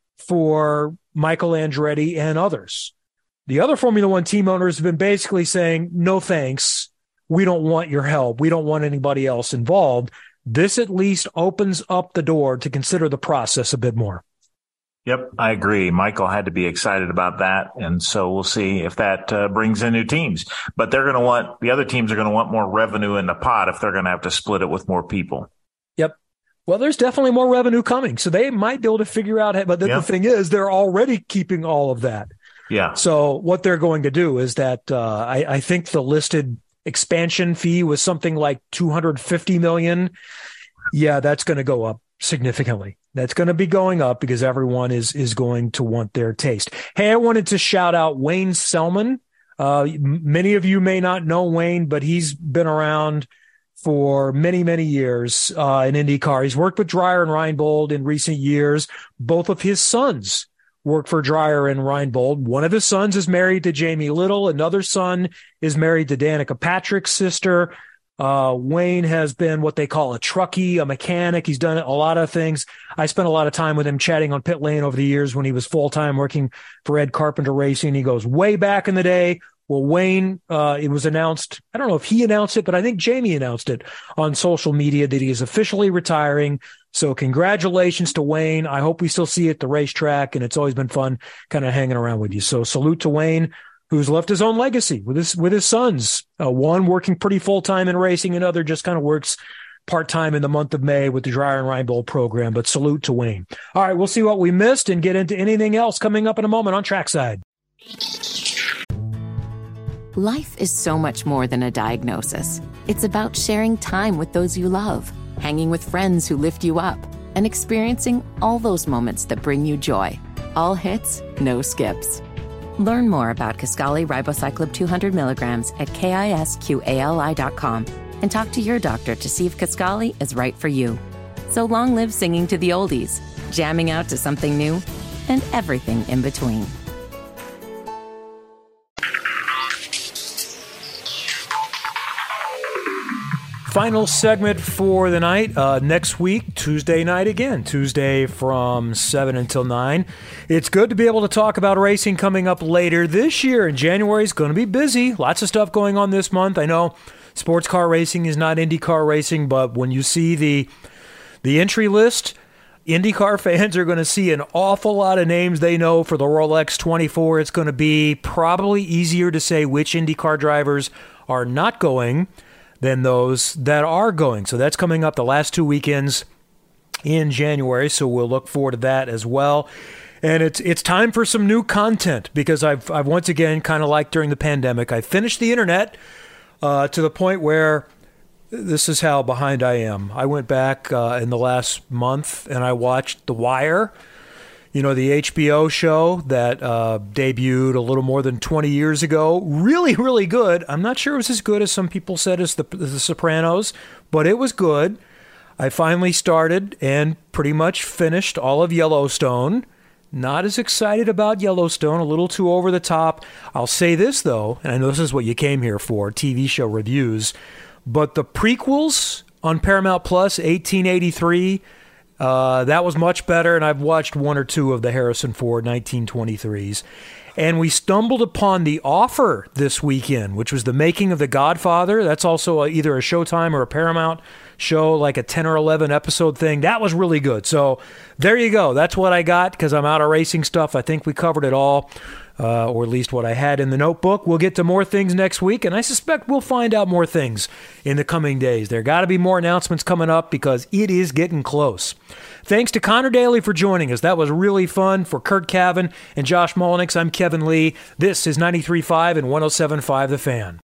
D: for Michael Andretti and others. The other Formula One team owners have been basically saying, no thanks. We don't want your help. We don't want anybody else involved. This at least opens up the door to consider the process a bit more.
F: Yep, I agree. Michael had to be excited about that. And so we'll see if that brings in new teams. But the other teams are going to want more revenue in the pot if they're going to have to split it with more people.
D: Yep. Well, there's definitely more revenue coming. So they might be able to figure out, but the thing is, they're already keeping all of that.
F: Yeah.
D: So what they're going to do is that I think the listed expansion fee was something like $250 million. Yeah, that's going to go up significantly. That's going to be going up because everyone is going to want their taste. Hey, I wanted to shout out Wayne Selman. Many of you may not know Wayne, but he's been around for many, many years in IndyCar. He's worked with Dreyer and Reinbold in recent years. Both of his sons work for Dreyer and Reinbold. One of his sons is married to Jamie Little. Another son is married to Danica Patrick's sister. Wayne has been what they call a truckie, a mechanic. He's done a lot of things. I spent a lot of time with him chatting on pit lane over the years when he was full-time working for Ed Carpenter Racing. He goes way back in the day. Well, Wayne, it was announced, I don't know if he announced it, but I think Jamie announced it on social media that he is officially retiring. So congratulations to Wayne. I hope we still see you at the racetrack, and it's always been fun kind of hanging around with you. So salute to Wayne, who's left his own legacy with his sons. One working pretty full-time in racing, another just kind of works part-time in the month of May with the Dreyer and Reinbold program, but salute to Wayne. All right, we'll see what we missed and get into anything else coming up in a moment on Trackside.
G: Life is so much more than a diagnosis. It's about sharing time with those you love, hanging with friends who lift you up, and experiencing all those moments that bring you joy. All hits, no skips. Learn more about Kisqali Ribociclib 200 milligrams at KISQALI.com and talk to your doctor to see if Kisqali is right for you. So long live singing to the oldies, jamming out to something new, and everything in between.
D: Final segment for the night. Next week, Tuesday night again. Tuesday from 7 until 9. It's good to be able to talk about racing coming up later this year. In January is going to be busy. Lots of stuff going on this month. I know sports car racing is not IndyCar racing, but when you see the entry list, IndyCar fans are going to see an awful lot of names they know for the Rolex 24. It's going to be probably easier to say which IndyCar drivers are not going than those that are going. So that's coming up the last 2 weekends in January, so we'll look forward to that as well. And it's time for some new content because I've once again, kind of like during the pandemic, I finished the internet to the point where this is how behind I am. I went back in the last month and I watched The Wire, the HBO show that debuted a little more than 20 years ago. Really, really good. I'm not sure it was as good as some people said as the Sopranos, but it was good. I finally started and pretty much finished all of Yellowstone. Not as excited about Yellowstone, a little too over the top. I'll say this, though, and I know this is what you came here for, TV show reviews, but the prequels on Paramount Plus, 1883, that was much better, and I've watched one or two of the Harrison Ford 1923s. And we stumbled upon The Offer this weekend, which was the making of The Godfather. That's also either a Showtime or a Paramount show, like a 10 or 11 episode thing. That was really good. So there you go. That's what I got because I'm out of racing stuff. I think we covered it all, or at least what I had in the notebook. We'll get to more things next week, and I suspect we'll find out more things in the coming days. There got to be more announcements coming up because it is getting close. Thanks to Connor Daly for joining us. That was really fun. For Kurt Cavan and Josh Mullenix, I'm Kevin Lee. This is 93.5 and 107.5 The Fan.